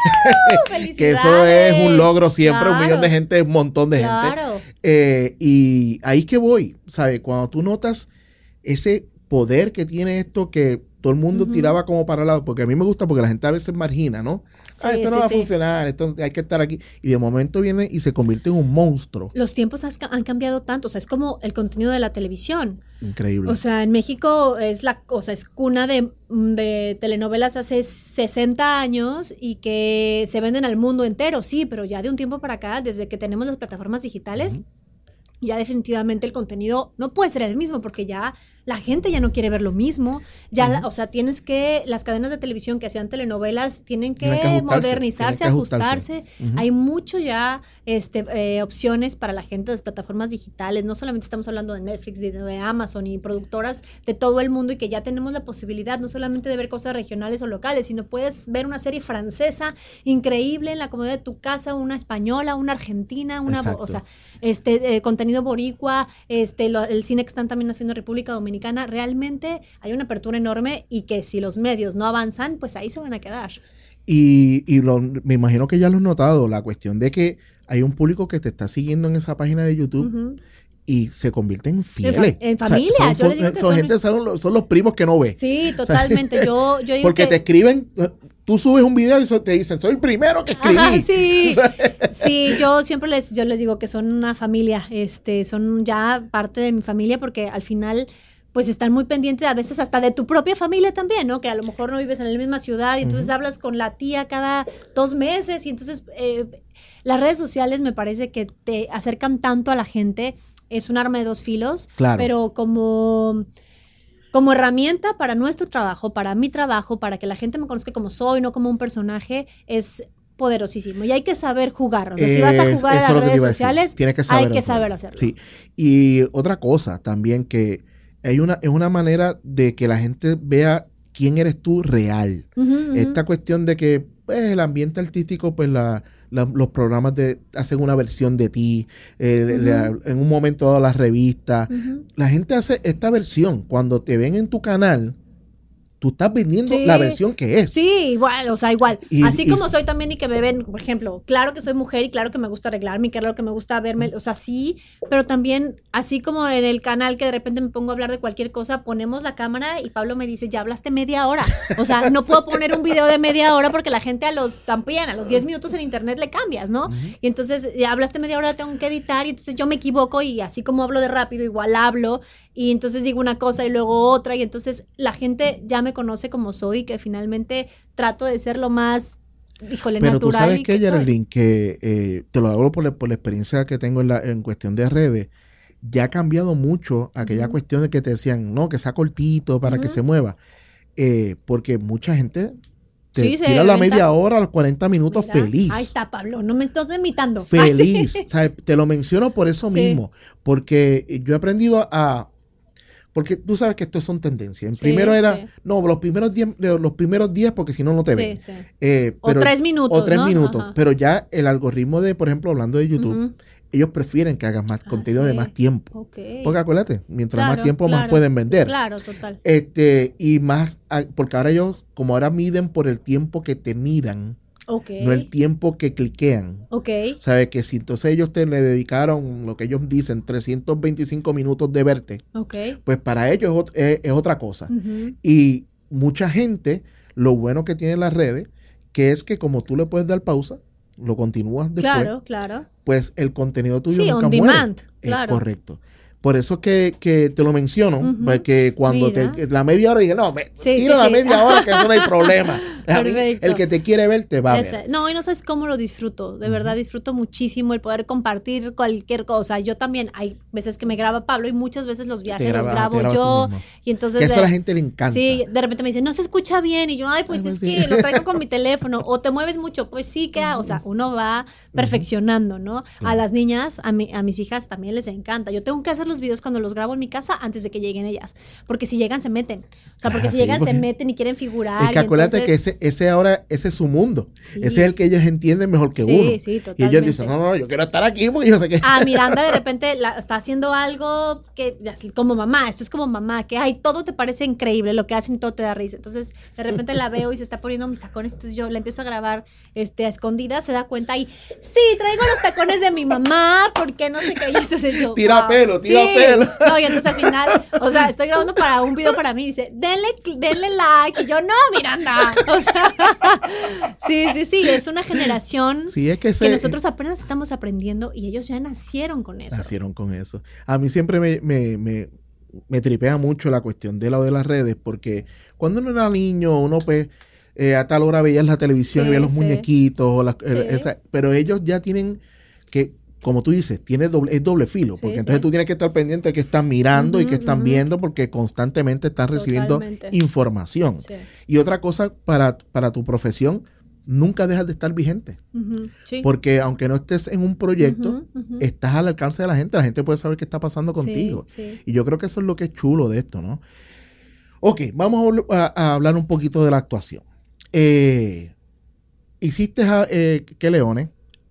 ¡Uh! Que eso es un logro siempre, claro. un millón de gente, un montón de claro. gente. Eh, y ahí que voy, ¿sabes? Cuando tú notas ese poder que tiene esto que todo el mundo uh-huh. tiraba como para el lado, porque a mí me gusta porque la gente a veces margina, ¿no? Sí, ah, esto no sí, va sí. a funcionar, esto hay que estar aquí. Y de momento viene y se convierte en un monstruo. Los tiempos has, han cambiado tanto, o sea, es como el contenido de la televisión. Increíble. O sea, en México es la o sea, es cuna de, de telenovelas hace sesenta años y que se venden al mundo entero, sí, pero ya de un tiempo para acá, desde que tenemos las plataformas digitales, uh-huh. ya definitivamente el contenido no puede ser el mismo porque ya la gente ya no quiere ver lo mismo, ya, uh-huh. la, o sea, tienes que, las cadenas de televisión que hacían telenovelas tienen que, tienen que modernizarse, tienen que ajustarse, ajustarse. Uh-huh. Hay mucho ya este, eh, opciones para la gente de las plataformas digitales, no solamente estamos hablando de Netflix, de, de Amazon y productoras de todo el mundo y que ya tenemos la posibilidad no solamente de ver cosas regionales o locales, sino puedes ver una serie francesa increíble en la comodidad de tu casa, una española, una argentina, una, o sea, este, eh, contenido boricua, este, lo, el cine que están también haciendo en República Dominicana. Realmente hay una apertura enorme y que si los medios no avanzan, pues ahí se van a quedar. Y, y lo, me imagino que ya lo has notado, la cuestión de que hay un público que te está siguiendo en esa página de YouTube uh-huh. y se convierte en fieles. En, fa- en familia. O sea, son, yo les digo que son, son gente, son los, son los primos que no ves. Sí, totalmente. O sea, yo, yo digo porque que... te escriben... Tú subes un video y te dicen, soy el primero que escribí. Ajá, sí, sí, yo siempre les, yo les digo que son una familia, este, son ya parte de mi familia porque al final pues están muy pendientes a veces hasta de tu propia familia también, ¿no? Que a lo mejor no vives en la misma ciudad y entonces uh-huh. hablas con la tía cada dos meses y entonces eh, las redes sociales me parece que te acercan tanto a la gente, es un arma de dos filos, claro. pero como... como herramienta para nuestro trabajo, para mi trabajo, para que la gente me conozca como soy, no como un personaje, es poderosísimo. Y hay que saber jugar. O sea, eh, si vas a jugar a las redes sociales, Tienes que saber hay que saber hacerlo. Sí. Y otra cosa también que hay una, es una manera de que la gente vea quién eres tú real. Uh-huh, uh-huh. Esta cuestión de que pues, el ambiente artístico, pues la... La, los programas de, hacen una versión de ti, eh, uh-huh. la, en un momento dado las revistas. Uh-huh. La gente hace esta versión. Cuando te ven en tu canal, tú estás vendiendo Sí. la versión que es. Sí, igual, o sea, igual. Y- Así y- como soy también y que me ven, por ejemplo, claro que soy mujer y claro que me gusta arreglarme y claro que me gusta verme, o sea, sí, pero también, así como en el canal que de repente me pongo a hablar de cualquier cosa, ponemos la cámara y Pablo me dice, ya hablaste media hora. O sea, no puedo poner un video de media hora porque la gente a los, también, a los diez minutos en internet le cambias, ¿no? Ujú. Y entonces, ya hablaste media hora, tengo que editar y entonces yo me equivoco y así como hablo de rápido, igual hablo y entonces digo una cosa y luego otra y entonces la gente ya me conoce como soy y que finalmente trato de ser lo más, híjole, Pero tú natural. sabes y que, que soy. Geraldine, que eh, te lo hablo por la, por la experiencia que tengo en, la, en cuestión de redes, ya ha cambiado mucho aquella Ujú. cuestión de que te decían, no, que sea cortito para que Ujú. se mueva. Eh, porque mucha gente te Sí, se tira la inventa- media hora, a los cuarenta minutos Mira, feliz. Ahí está, Pablo, no me estás imitando. Feliz. Ah, sí. O sea, te lo menciono por eso Sí. mismo. Porque yo he aprendido a... Porque tú sabes que esto son tendencias. En Sí, primero era, sí. no, los primeros diez, los primeros diez porque si no, no te Sí, ven. sí. Eh, O tres minutos, O tres ¿no? minutos. Ajá. Pero ya el algoritmo de, por ejemplo, hablando de YouTube, Ujú. ellos prefieren que hagas más Ah, contenido de sí. más tiempo. Ok. Porque acuérdate, mientras Claro, más tiempo, más claro. pueden vender. Claro, total. Este, y más, ah, porque ahora ellos, como ahora miden por el tiempo que te miran, Ok. no el tiempo que cliquean. Ok. ¿Sabes? Que si entonces ellos te le dedicaron lo que ellos dicen, trescientos veinticinco minutos de verte, Ok. pues para ellos es, ot- es- es otra cosa. Ujú. Y mucha gente, lo bueno que tienen las redes, que es que como tú le puedes dar pausa, lo continúas después, Claro, claro. pues el contenido tuyo Sí, nunca on muere. demand, Es claro. correcto. Por eso que, que te lo menciono, Ujú. porque cuando Mira. te, la media hora diga, no, me, Sí, tira sí, la sí. media hora que eso no hay problema. A mí, Perfecto. el que te quiere ver te va a Ese- ver. No, y no sabes cómo lo disfruto. De verdad disfruto muchísimo el poder compartir cualquier cosa. Yo también, hay veces que me graba Pablo y muchas veces los viajes grabas- los grabo te grabas yo. tú mismo. Y entonces Que eso de- a la gente le encanta. Sí, de repente me dicen, no se escucha bien. Y yo, ay, pues Ay, es pues sí. que lo traigo con mi teléfono. O te mueves mucho. Pues sí, que, o sea, uno va perfeccionando, ¿no? A Claro. las niñas, a, mi- a mis hijas también les encanta. Yo tengo que hacer los videos cuando los grabo en mi casa antes de que lleguen ellas. Porque si llegan, se meten. O sea, porque Ah, si sí, llegan, porque- se meten y quieren figurar. Es que y acuérdate entonces- que ese, ese ahora, ese es su mundo. Sí. Ese es el que ellos entienden mejor que Sí, uno. sí, Y ellos totalmente. dicen, no, no, no, yo quiero estar aquí porque yo sé que... Ah, Miranda de repente la- está haciendo algo que así como mamá, esto es como mamá, que ay, todo te parece increíble, lo que hacen todo te da risa. Entonces, de repente la veo y se está poniendo mis tacones, entonces yo la empiezo a grabar este, a escondidas, se da cuenta y sí, traigo los tacones de mi mamá, ¿por qué no sé qué? Y entonces yo, Tira wow. pelo, tira Sí. pelo. No, y entonces al final, o sea, estoy grabando para un video para mí, dice, denle, cl- denle like, y yo, no, Miranda. O sea, sí, sí, sí, es una generación Sí, es que, ese, que nosotros apenas estamos aprendiendo y ellos ya nacieron con eso. nacieron con eso. A mí siempre me, me, me, me tripea mucho la cuestión de lo de las redes, porque cuando uno era niño, uno pues eh, a tal hora veía la televisión Sí, y veía los sí. muñequitos, o las- el- Sí. esa- pero ellos ya tienen que, como tú dices, tiene doble, es doble filo, Sí, porque entonces sí. tú tienes que estar pendiente de que están mirando y Ujú, que están ujú. viendo, porque constantemente están recibiendo Totalmente. información. Sí. Y otra cosa para, para tu profesión, nunca dejas de estar vigente. Ujú, sí. Porque aunque no estés en un proyecto, Ujú, ujú. estás al alcance de la gente. La gente puede saber qué está pasando contigo. Sí, sí. Y yo creo que eso es lo que es chulo de esto, ¿no? Ok, vamos a, vol- a- a hablar un poquito de la actuación. Eh, hiciste a, eh, Que Leones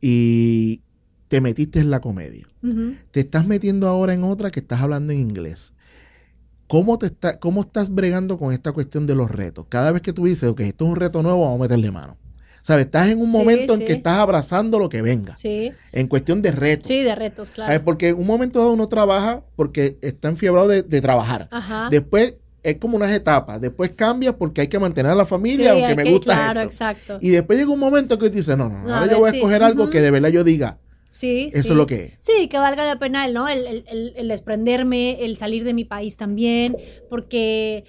y te metiste en la comedia. Ujú. Te estás metiendo ahora en otra que estás hablando en inglés. ¿Cómo, te está, ¿Cómo estás bregando con esta cuestión de los retos? Cada vez que tú dices, ok, esto es un reto nuevo, vamos a meterle mano. ¿Sabes? Estás en un Sí, momento en sí. que estás abrazando lo que venga. Sí, En cuestión de retos. sí, de retos, ¿Sabes? claro. Porque en un momento dado uno trabaja porque está enfiebrado de, de trabajar. Ajá. Después es como unas etapas. Después cambia porque hay que mantener a la Sí, familia, aunque hay me que- gusta Claro, esto. exacto. Y después llega un momento que dices, no, no, no, A ahora ver, yo voy a sí. escoger algo Ujú. que de verdad yo diga, Sí, eso sí. es lo que es. Sí, que valga la pena el, ¿no? El, el, el- el desprenderme, el salir de mi país también, porque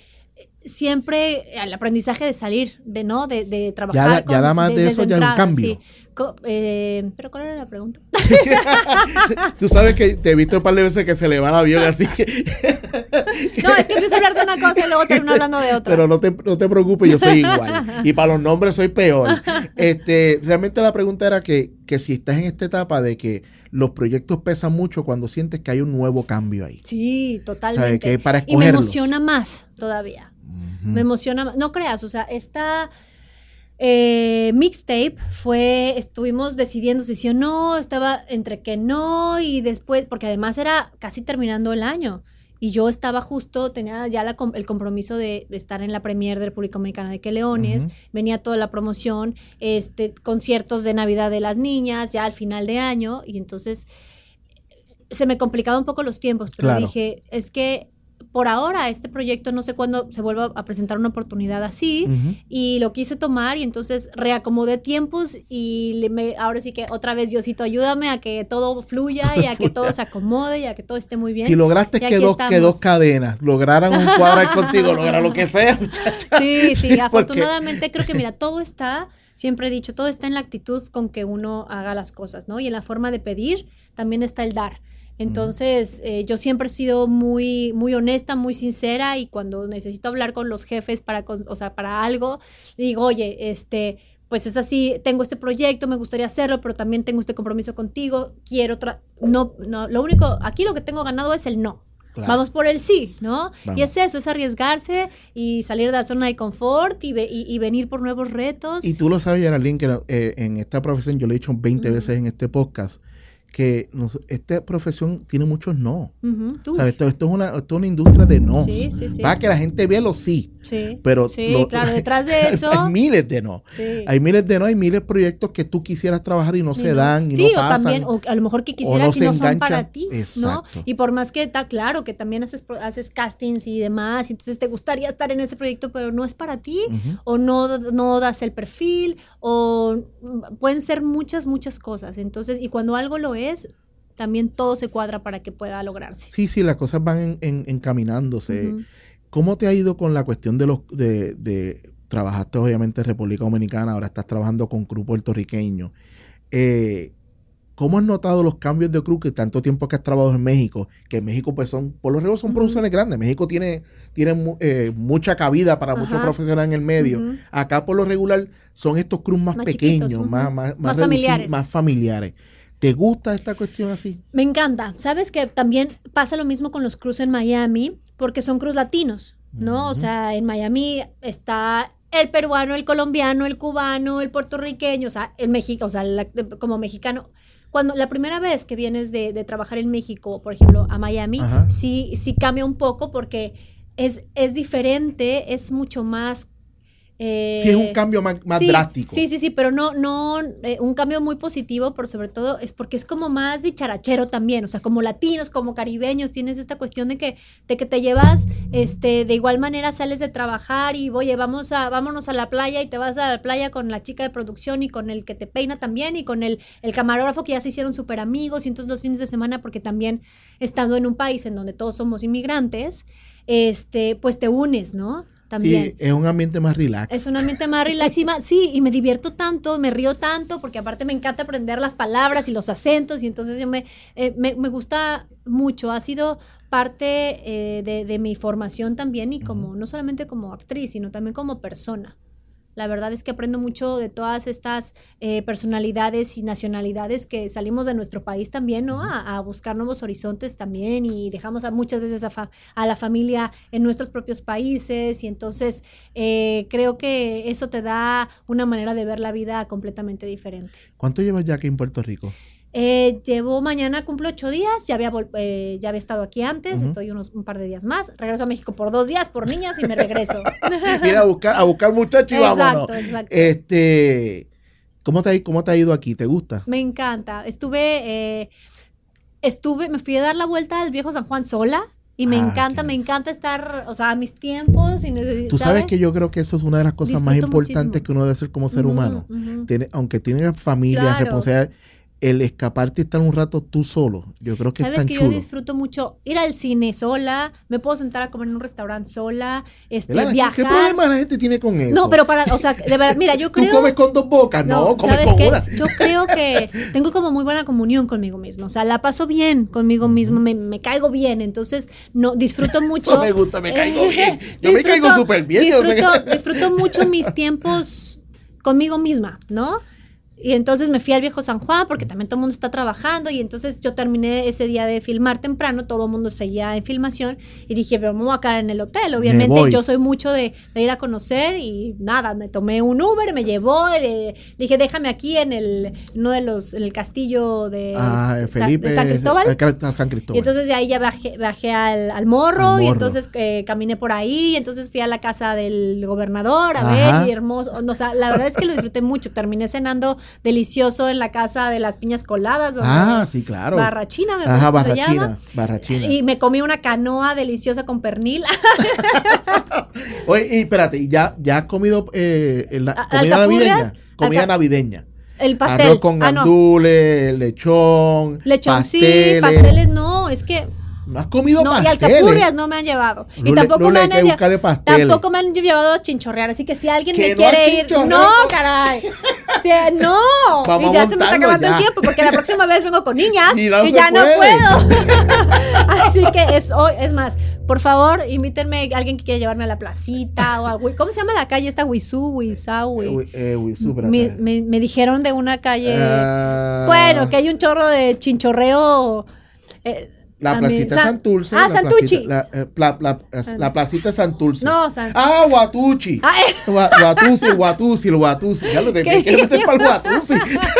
siempre el aprendizaje de salir, de no, de, de trabajar. da- ya da más de desde eso, ya es un entrada, cambio. sí. Co- eh, pero ¿cuál era la pregunta? Tú sabes que te he visto un par de veces que se le va el avión, así que... No, es que empiezo a hablar de una cosa y luego termino hablando de otra. Pero no te, no te preocupes, yo soy igual. Y para los nombres soy peor. Este, realmente la pregunta era que, que si estás en esta etapa de que los proyectos pesan mucho cuando sientes que hay un nuevo cambio ahí. Sí, ¿Sabes? totalmente. Que para Y me escogerlos. emociona más todavía. Ujú. Me emociona más. No creas, o sea, esta eh, mixtape fue, estuvimos decidiendo si sí o no, estaba entre que no y después, porque además era casi terminando el año. y yo estaba justo, tenía ya la, el compromiso de, de estar en la premier de República Dominicana de Queleones, uh-huh. venía toda la promoción, este, conciertos de Navidad de las niñas, ya al final de año, y entonces se me complicaban un poco los tiempos, pero claro. dije, es que por ahora este proyecto no sé cuándo se vuelva a presentar una oportunidad así, uh-huh. y lo quise tomar y entonces reacomodé tiempos y le me, ahora sí que otra vez Diosito ayúdame a que todo fluya y a que todo se acomode y a que todo esté muy bien. Si lograste que dos, que dos cadenas lograran un cuadro contigo, logra lo que sea. Sí, sí, sí, afortunadamente porque... creo que mira, todo está, siempre he dicho, todo está en la actitud con que uno haga las cosas, ¿no? Y en la forma de pedir también está el dar. Entonces, eh, yo siempre he sido muy, muy honesta, muy sincera, y cuando necesito hablar con los jefes para, con, o sea, para algo, digo, oye, este, pues es así, tengo este proyecto, me gustaría hacerlo, pero también tengo este compromiso contigo, quiero, tra- no, no, lo único, aquí lo que tengo ganado es el no. Claro. Vamos por el sí, ¿no? Vamos. Y es eso, es arriesgarse y salir de la zona de confort y, ve, y, y venir por nuevos retos. Y tú lo sabes, Geraldine, que eh, en esta profesión, yo lo he dicho veinte uh-huh. veces en este podcast, que nos, esta profesión tiene muchos no. Uh-huh. O sea, esto, esto, es una, esto es una industria de no. Sí, sí, sí. Para que la gente vea los sí. Sí, pero sí lo, claro, detrás de eso. Hay miles de no. Sí. Hay miles de no, hay miles de proyectos que tú quisieras trabajar y no y se no. dan, y sí, no o pasan. También, o a lo mejor que quisieras y no son para ti, Exacto. ¿no? Y por más que está claro que también haces, haces castings y demás, y entonces te gustaría estar en ese proyecto, pero no es para ti, uh-huh. o no, no das el perfil, o pueden ser muchas, muchas cosas. Entonces, y cuando algo lo es, también todo se cuadra para que pueda lograrse. Sí, sí, las cosas van en, en, encaminándose. Uh-huh. ¿Cómo te ha ido con la cuestión de los de, de trabajaste obviamente en República Dominicana, ahora estás trabajando con crew puertorriqueño? Eh, ¿Cómo has notado los cambios de crew que tanto tiempo que has trabajado en México? Que en México pues son, por lo regular son uh-huh. producciones grandes. México tiene, tiene eh, mucha cabida para Ajá. muchos profesionales en el medio. Uh-huh. Acá por lo regular son estos crews más, más pequeños, chiquitos, uh-huh. más, más, más, más familiares. Más familiares. ¿Te gusta esta cuestión así? Me encanta. Sabes que también pasa lo mismo con los crews en Miami, porque son crews latinos, ¿no? Uh-huh. O sea, en Miami está el peruano, el colombiano, el cubano, el puertorriqueño, o sea, el mexicano, o sea, la, como mexicano. Cuando la primera vez que vienes de, de trabajar en México, por ejemplo, a Miami, uh-huh. sí, sí cambia un poco porque es, es diferente, es mucho más... Eh, sí, es un cambio más, más sí, drástico. Sí, sí, sí, pero no, no, eh, un cambio muy positivo, pero sobre todo es porque es como más dicharachero también, o sea, como latinos, como caribeños, tienes esta cuestión de que, de que te llevas, este, de igual manera sales de trabajar y, oye, vamos a, vámonos a la playa, y te vas a la playa con la chica de producción y con el que te peina también, y con el, el camarógrafo, que ya se hicieron súper amigos, y entonces los fines de semana, porque también estando en un país en donde todos somos inmigrantes, este, pues te unes, ¿no? También. Sí, es un ambiente más relax. Es un ambiente más relax y más, sí, y me divierto tanto, me río tanto, porque aparte me encanta aprender las palabras y los acentos, y entonces yo me, eh, me, me gusta mucho, ha sido parte eh, de, de mi formación también, y como, uh-huh. no solamente como actriz, sino también como persona. La verdad es que aprendo mucho de todas estas eh, personalidades y nacionalidades que salimos de nuestro país también, ¿no? A, a buscar nuevos horizontes también, y dejamos a, muchas veces a, fa- a la familia en nuestros propios países, y entonces eh, creo que eso te da una manera de ver la vida completamente diferente. ¿Cuánto llevas ya aquí en Puerto Rico? Eh, llevo mañana, cumplo ocho días, ya había, eh, ya había estado aquí antes, uh-huh. estoy unos un par de días más, regreso a México por dos días, por niños, y me regreso. Mira, a buscar, a buscar muchachos y exacto, vámonos. Exacto, este, ¿cómo te, ¿Cómo te ha ido aquí? ¿Te gusta? Me encanta, estuve, eh, estuve, me fui a dar la vuelta al viejo San Juan sola, y me ah, encanta, me encanta estar, o sea, a mis tiempos. Y, Tú sabes, ¿sabes que yo creo que eso es una de las cosas Disfruto más importantes muchísimo. Que uno debe hacer como ser uh-huh, humano. Uh-huh. Tiene, aunque tienes familia, claro. responsabilidad, el escaparte y estar un rato tú solo, yo creo que es tan chulo. Sabes que yo disfruto mucho ir al cine sola, me puedo sentar a comer en un restaurante sola, este, Elena, viajar. ¿Qué problema la gente tiene con eso? No, pero para, o sea, de verdad, mira, yo creo... ¿Tú comes con dos bocas? No, no comes con qué? una. Yo creo que tengo como muy buena comunión conmigo misma, o sea, la paso bien conmigo misma, me, me caigo bien, entonces no disfruto mucho. Eso me gusta, me caigo bien. Yo disfruto, me caigo súper bien. Disfruto, disfruto mucho mis tiempos conmigo misma, ¿no? Y entonces me fui al Viejo San Juan porque también todo el mundo está trabajando y entonces yo terminé ese día de filmar temprano, todo el mundo seguía en filmación y dije, pero me voy a quedar en el hotel, obviamente yo soy mucho de, de ir a conocer y nada, me tomé un Uber, me llevó, le, le dije, déjame aquí en el uno de los, en el castillo de, ah, Felipe, de San Cristóbal. San Cristóbal. Y entonces de ahí ya bajé, bajé al, al, morro, al morro y entonces eh, caminé por ahí y entonces fui a la casa del gobernador a Ajá. ver y hermoso, o sea, la verdad es que lo disfruté mucho, terminé cenando delicioso en la casa de las piñas coladas. Ah, sí, claro. Barrachina, me Ajá, parece que barrachina, se llama. barrachina. Y me comí una canoa deliciosa con pernil. Oye, y espérate, ¿y ya, ya has comido eh, la comida navideña? Comida Alca navideña. El pastel. Arroz con gandules, ah, no. lechón, Lechón, pasteles. sí, pasteles no, es que... ¿No has comido no, pasteles? Y alcapurrias no me han llevado. No y tampoco, le, no me han llevado, tampoco me han llevado a chinchorrear. Así que si alguien me no quiere ir. No, caray. No. Vamos y ya se me está acabando ya. el tiempo porque la próxima vez vengo con niñas y, no y ya puede. no puedo. Así que es hoy, es más, por favor, invítenme a alguien que quiera llevarme a la placita o a ¿cómo se llama la calle esta? Huizú, Huizau, eh, eh, Huizú, me, me, me dijeron de una calle. Uh... Bueno, que hay un chorro de chinchorreo. Eh, La placita San... Santurce. Ah, la Santucci. Placita, la, eh, la, la, la, la placita Santurce. No, San... Ah, Guatuchi. Ah, eh. Guatusi, Guatusi, el Guatusi. Ya lo te quiero meter para el Guatusi.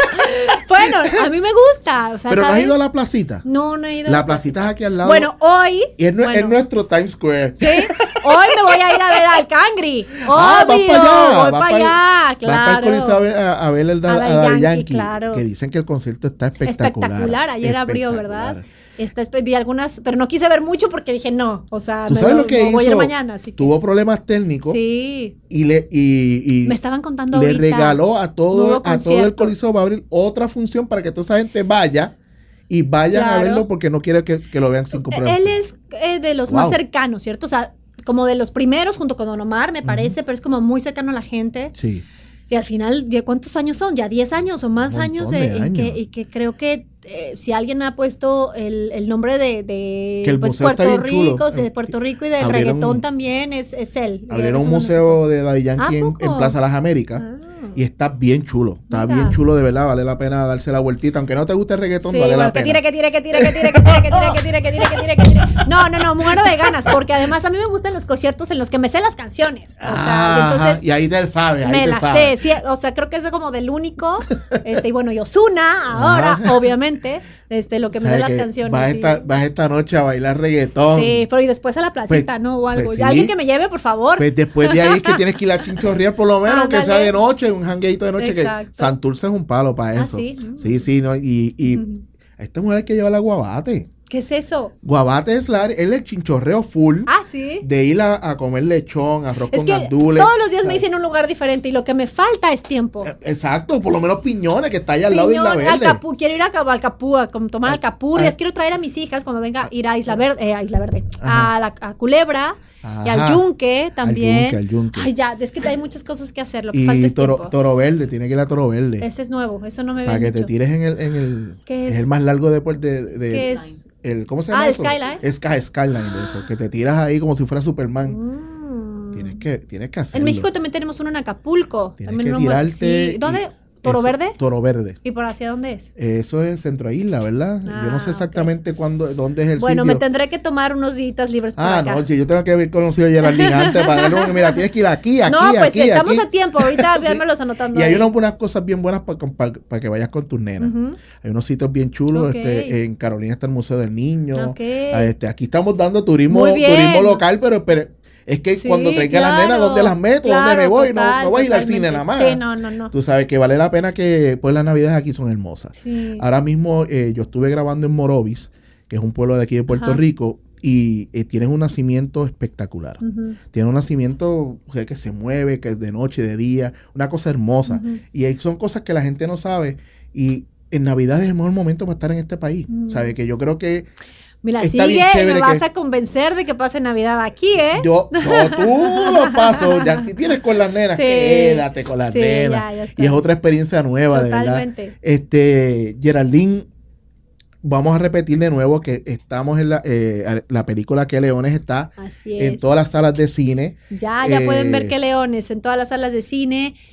Bueno, a mí me gusta. O sea, ¿pero ¿sabes? no has ido a la placita? No, no he ido. La placita es aquí al lado. Bueno, hoy. Y es, bueno. es nuestro Times Square. Sí. Hoy me voy a ir a ver al Cangri. Obvio. Ah, vas para allá. Voy para allá, claro. Vas para el Coliseo a ver, a, a ver el da, a a Daddy Yankee, Yankee. Claro. Que dicen que el concierto está espectacular. Espectacular. Ayer abrió, ¿verdad? Esta, vi algunas, pero no quise ver mucho porque dije no, o sea, ¿tú sabes me, lo que no, hizo? Voy a ir mañana, así que... Tuvo problemas técnicos. Sí. Y le y, y me estaban contando le ahorita. regaló a todo a todo el Coliseo, va a abrir otra función para que toda esa gente vaya y vayan claro. a verlo porque no quiere que, que lo vean sin comprar. Él es eh, de los wow. más cercanos, ¿cierto? O sea, como de los primeros junto con Don Omar, me parece, uh-huh. pero es como muy cercano a la gente. Sí. Y al final, ¿cuántos años son? Ya diez años o más años, de de, años. Y, que, y que creo que eh, si alguien ha puesto el, el nombre de, de el pues, Puerto Rico, de Puerto Rico y del reggaetón también es, es él. Abrieron un museo de Daddy Yankee en, en Plaza Las Américas. Ah. Y está bien chulo, está Mira. bien chulo de verdad, vale la pena darse la vueltita, aunque no te guste el reggaetón, sí, vale bueno, la que pena. Tire, que tire, que tire, que tire, que tire, que tire, que tire, que tire, que tire, que tire. No, no, no, muero de ganas, porque además a mí me gustan los conciertos en los que me sé las canciones. O sea, ah, y entonces y ahí te sabe, ahí me te la sabe. sé, sí, o sea, creo que es como del único, este, y bueno, y Ozuna ahora, ah. obviamente, este, lo que o sea, me sé las canciones. Vas, sí. esta, vas esta noche a bailar reggaetón. Sí, pero y después a la placita, pues, ¿no? O algo. Pues sí. Alguien que me lleve, por favor. Pues después de ahí es que tienes que ir a chinchorrear, por lo menos, que sea de noche, un jangueito de noche. Exacto. Que Santurce es un palo para eso. ¿Ah, sí? Sí, sí, no, y, y uh-huh. a esta mujer hay que llevarla a Guabate. ¿Qué es eso? Guabate es, la, es el chinchorreo full. Ah, sí. De ir a, a comer lechón, arroz es con que gandules. Todos los días me dicen un lugar diferente y lo que me falta es tiempo. Exacto, por lo menos Piñones, que está allá al lado de Isla Verde. Alcapú, quiero ir a Alcapú, a tomar ah, alcapurrias. Ah, quiero traer a mis hijas cuando venga a ir a Isla Verde, eh, a Isla Verde, a, la, a Culebra. Ajá. Y al Yunque también. Al Yunque, al Yunque. Ay, ya, es que hay muchas cosas que hacer. Lo que y falta es toro, tiempo. Toro Verde, tiene que ir a Toro Verde. Ese es nuevo, eso no me Para habían que dicho. te tires en el. En el ¿Qué es? es el más largo de. de, de ¿Qué es? El, ¿Cómo se llama ah, eso? el Skyline. Es Skyline de eso. Que te tiras ahí como si fuera Superman. Mm. Tienes, que, tienes que hacerlo. En México también tenemos uno en Acapulco. Tienes también que tirarte. Sí. ¿Dónde? ¿Toro eso, Verde? Toro Verde. ¿Y por hacia dónde es? Eso es Centro Isla, ¿verdad? Ah, yo no sé exactamente okay. cuándo, dónde es el bueno, sitio. Bueno, me tendré que tomar unos días libres por ah, acá. Ah, no, si yo tengo que haber conocido a Geraldine antes para darle un, mira, tienes que ir aquí, aquí, no, pues aquí, estamos aquí. a tiempo, ahorita sí. los anotando. Y hay unas, unas cosas bien buenas para pa, pa que vayas con tus nenas. Uh-huh. Hay unos sitios bien chulos, okay. este, en Carolina está el Museo del Niño. Okay. Este, aquí estamos dando turismo, turismo local, pero, pero es que sí, cuando traiga claro, las nenas, ¿dónde las meto? Claro, ¿Dónde me voy? Total, no, no voy a ir al totalmente. cine nada más. Sí, no, no, no. Tú sabes que vale la pena que pues las navidades aquí son hermosas. Sí. Ahora mismo eh, yo estuve grabando en Morovis, que es un pueblo de aquí de Puerto Ajá. Rico, y eh, tienen un nacimiento espectacular. Uh-huh. Tienen un nacimiento que, que se mueve, que es de noche, de día, una cosa hermosa. Uh-huh. Y ahí son cosas que la gente no sabe, y en Navidad es el mejor momento para estar en este país. Uh-huh. ¿Sabes? Que yo creo que Mira, está sigue y me vas que... a convencer de que pase Navidad aquí, ¿eh? Yo, no, tú lo paso. Ya, si vienes con las nenas, sí. quédate con las sí, nenas. Ya, ya y es otra experiencia nueva, Totalmente. de verdad. Este, Geraldine, vamos a repetir de nuevo que estamos en la, eh, la película Que Leones está Así es. en todas las salas de cine. Ya, ya eh, pueden ver Que Leones en todas las salas de cine.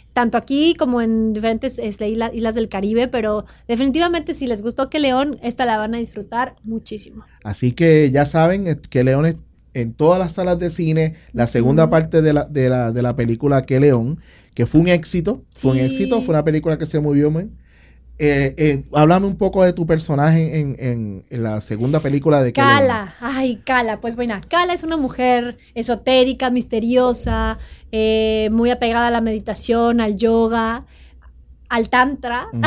tanto aquí como en diferentes este, isla, islas del Caribe, pero definitivamente si les gustó Que León, esta la van a disfrutar muchísimo. Así que ya saben, Que León es en todas las salas de cine, la segunda uh-huh. parte de la, de, la, de la película Que León, que fue un éxito, sí. fue un éxito, fue una película que se movió muy. Eh, eh, háblame un poco de tu personaje en, en, en la segunda película de Que León. Cala, ay, Cala, pues bueno, Cala es una mujer esotérica, misteriosa, eh, muy apegada a la meditación, al yoga, al tantra. Uh-huh.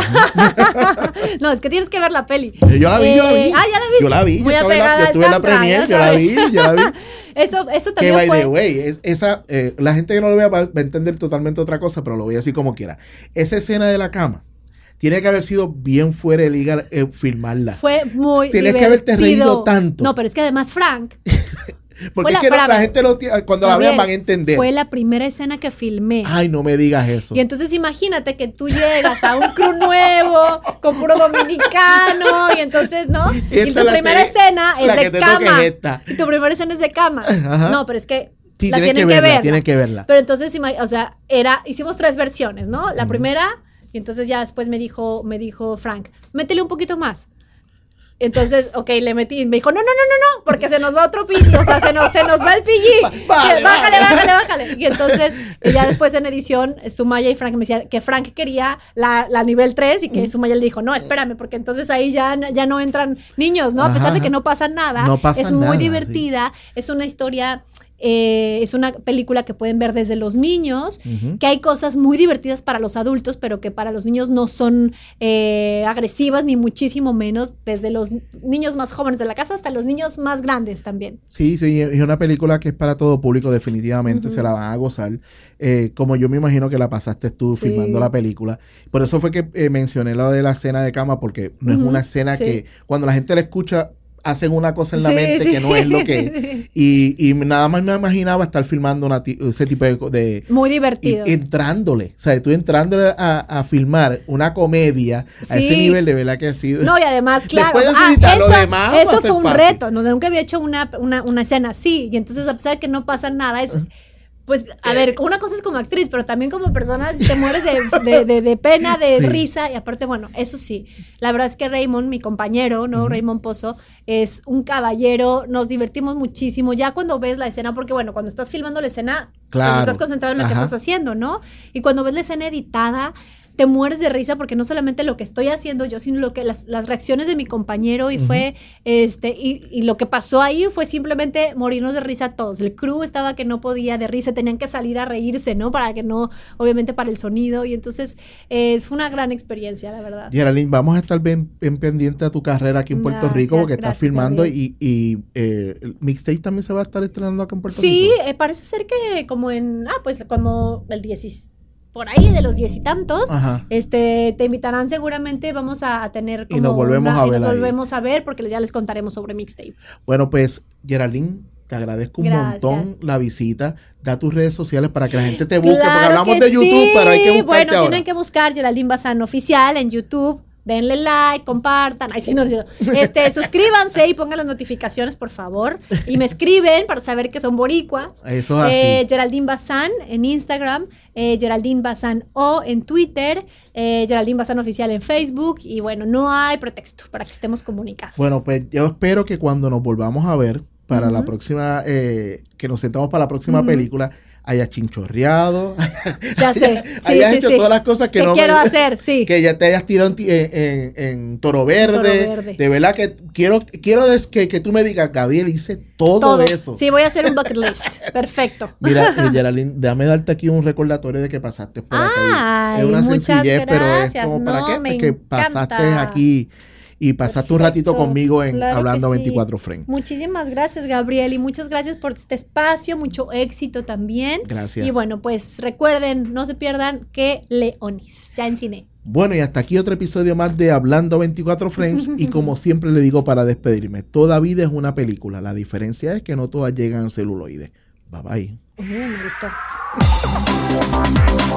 No, es que tienes que ver la peli. Yo la vi, eh, yo la vi. Ah, ya la vi. Yo la vi, muy yo apegada la, yo tuve al la tantra, premier, yo la vi, yo la vi. Eso, eso también que by fue... the way, es, esa, eh, la gente que no lo vea va a entender totalmente otra cosa, pero lo voy a decir como quiera. Esa escena de la cama tiene que haber sido bien fuera de liga eh, filmarla. Fue muy Tienes divertido. que haberte reído tanto. No, pero es que además Frank... Porque es la, que no, la gente lo, cuando Gabriel, la vean van a entender. Fue la primera escena que filmé. Ay, no me digas eso. Y entonces imagínate que tú llegas a un crew nuevo con puro dominicano y entonces, ¿no? Y, y tu primera serie, escena es de cama. Es y tu primera escena es de cama. Ajá. No, pero es que sí, la tienen, tienen que, que verla, verla. Tienen que verla. Pero entonces, o sea, era, hicimos tres versiones, ¿no? La uh-huh. primera, y entonces ya después me dijo, me dijo Frank, métele un poquito más. Entonces, ok, le metí, me dijo, no, no, no, no, no, porque se nos va otro pilli, o sea, se nos, se nos va el pilli, vale, bájale, bájale, bájale. Y entonces, ya después en edición, Sumaya y Frank me decían que Frank quería la, la nivel tres y que Sumaya le dijo, no, espérame, porque entonces ahí ya, ya no entran niños, ¿no? A pesar de que no pasa nada, no pasa es muy nada, divertida, sí. Es una historia... Eh, es una película que pueden ver desde los niños, uh-huh. que hay cosas muy divertidas para los adultos, pero que para los niños no son eh, agresivas, ni muchísimo menos, desde los niños más jóvenes de la casa hasta los niños más grandes también. Sí, sí, es una película que es para todo público, definitivamente, uh-huh. se la van a gozar, eh, como yo me imagino que la pasaste tú sí. filmando la película. Por eso fue que eh, mencioné lo de la escena de cama, porque no uh-huh. es una escena sí. que cuando la gente la escucha, hacen una cosa en la sí, mente sí. que no es lo que es. Y, y nada más me imaginaba estar filmando una t- ese tipo de... de muy divertido. Y, entrándole. O sea, tú entrándole a, a filmar una comedia sí. a ese nivel, de verdad que ha sido... No, y además, claro. Ah, eso lo demás eso fue un fácil. reto. No, nunca había hecho una, una, una escena así. Y entonces, a pesar de que no pasa nada, es... Pues, a ver, una cosa es como actriz, pero también como persona te mueres de, de, de, de pena, de sí. risa, y aparte, bueno, eso sí, la verdad es que Raymond, mi compañero, ¿no? Uh-huh. Raymond Pozo, es un caballero, nos divertimos muchísimo, ya cuando ves la escena, porque bueno, cuando estás filmando la escena, claro. pues estás concentrado en lo Ajá. que estás haciendo, ¿no? Y cuando ves la escena editada, te mueres de risa porque no solamente lo que estoy haciendo yo, sino lo que las, las reacciones de mi compañero y uh-huh. fue, este, y, y lo que pasó ahí fue simplemente morirnos de risa todos. El crew estaba que no podía de risa, tenían que salir a reírse, ¿no? Para que no, obviamente para el sonido, y entonces eh, fue una gran experiencia, la verdad. Geraldine, vamos a estar bien, bien pendiente a tu carrera aquí en Puerto gracias, Rico, porque gracias, estás filmando Gabriel. y, y eh, el Mixtape también se va a estar estrenando acá en Puerto sí, Rico. Sí, eh, parece ser que como en, ah, pues cuando el dieciséis por ahí de los diez y tantos, Ajá. este, te invitarán seguramente, vamos a, a tener como y nos volvemos una, a ver y nos ahí. volvemos a ver porque ya les contaremos sobre Mixtape. Bueno, pues Geraldine, te agradezco un Gracias. montón la visita. Da tus redes sociales para que la gente te busque, claro porque hablamos de YouTube, sí. pero hay que buscarte Bueno, ahora. Tienen que buscar Geraldine Bazán Oficial en YouTube. Denle like, compartan, ay, sí, no, este, suscríbanse y pongan las notificaciones, por favor. Y me escriben para saber que son boricuas. Eso es así. Eh, Geraldine Bazán en Instagram, eh, Geraldine Bazán O en Twitter, eh, Geraldine Bazán Oficial en Facebook. Y bueno, no hay pretexto para que estemos comunicados. Bueno, pues yo espero que cuando nos volvamos a ver para uh-huh. la próxima, eh, que nos sentamos para la próxima uh-huh. película, haya chinchorreado, ya sé, sí, hayas sí, hecho sí. todas las cosas que, que no quiero me, hacer, sí, que ya te hayas tirado en, en, en Toro Verde, Toro Verde, de verdad que quiero quiero des, que, que tú me digas, Gabriel, hice todo, todo eso. Sí, voy a hacer un bucket list, perfecto. Mira, eh, Geraldine, déjame darte aquí un recordatorio de que pasaste por acá. Ay, es una muchas sencillez, gracias. pero es como no, para qué, me que encanta. pasaste aquí y pasaste Perfecto. un ratito conmigo en claro Hablando sí. veinticuatro Frames. Muchísimas gracias, Gabriel, y muchas gracias por este espacio, mucho éxito también. Gracias. Y bueno, pues recuerden, no se pierdan Que Leones, ya en cine. Bueno, y hasta aquí otro episodio más de Hablando veinticuatro Frames, y como siempre le digo para despedirme, toda vida es una película, la diferencia es que no todas llegan al celuloide. Bye bye. Uh, me gustó.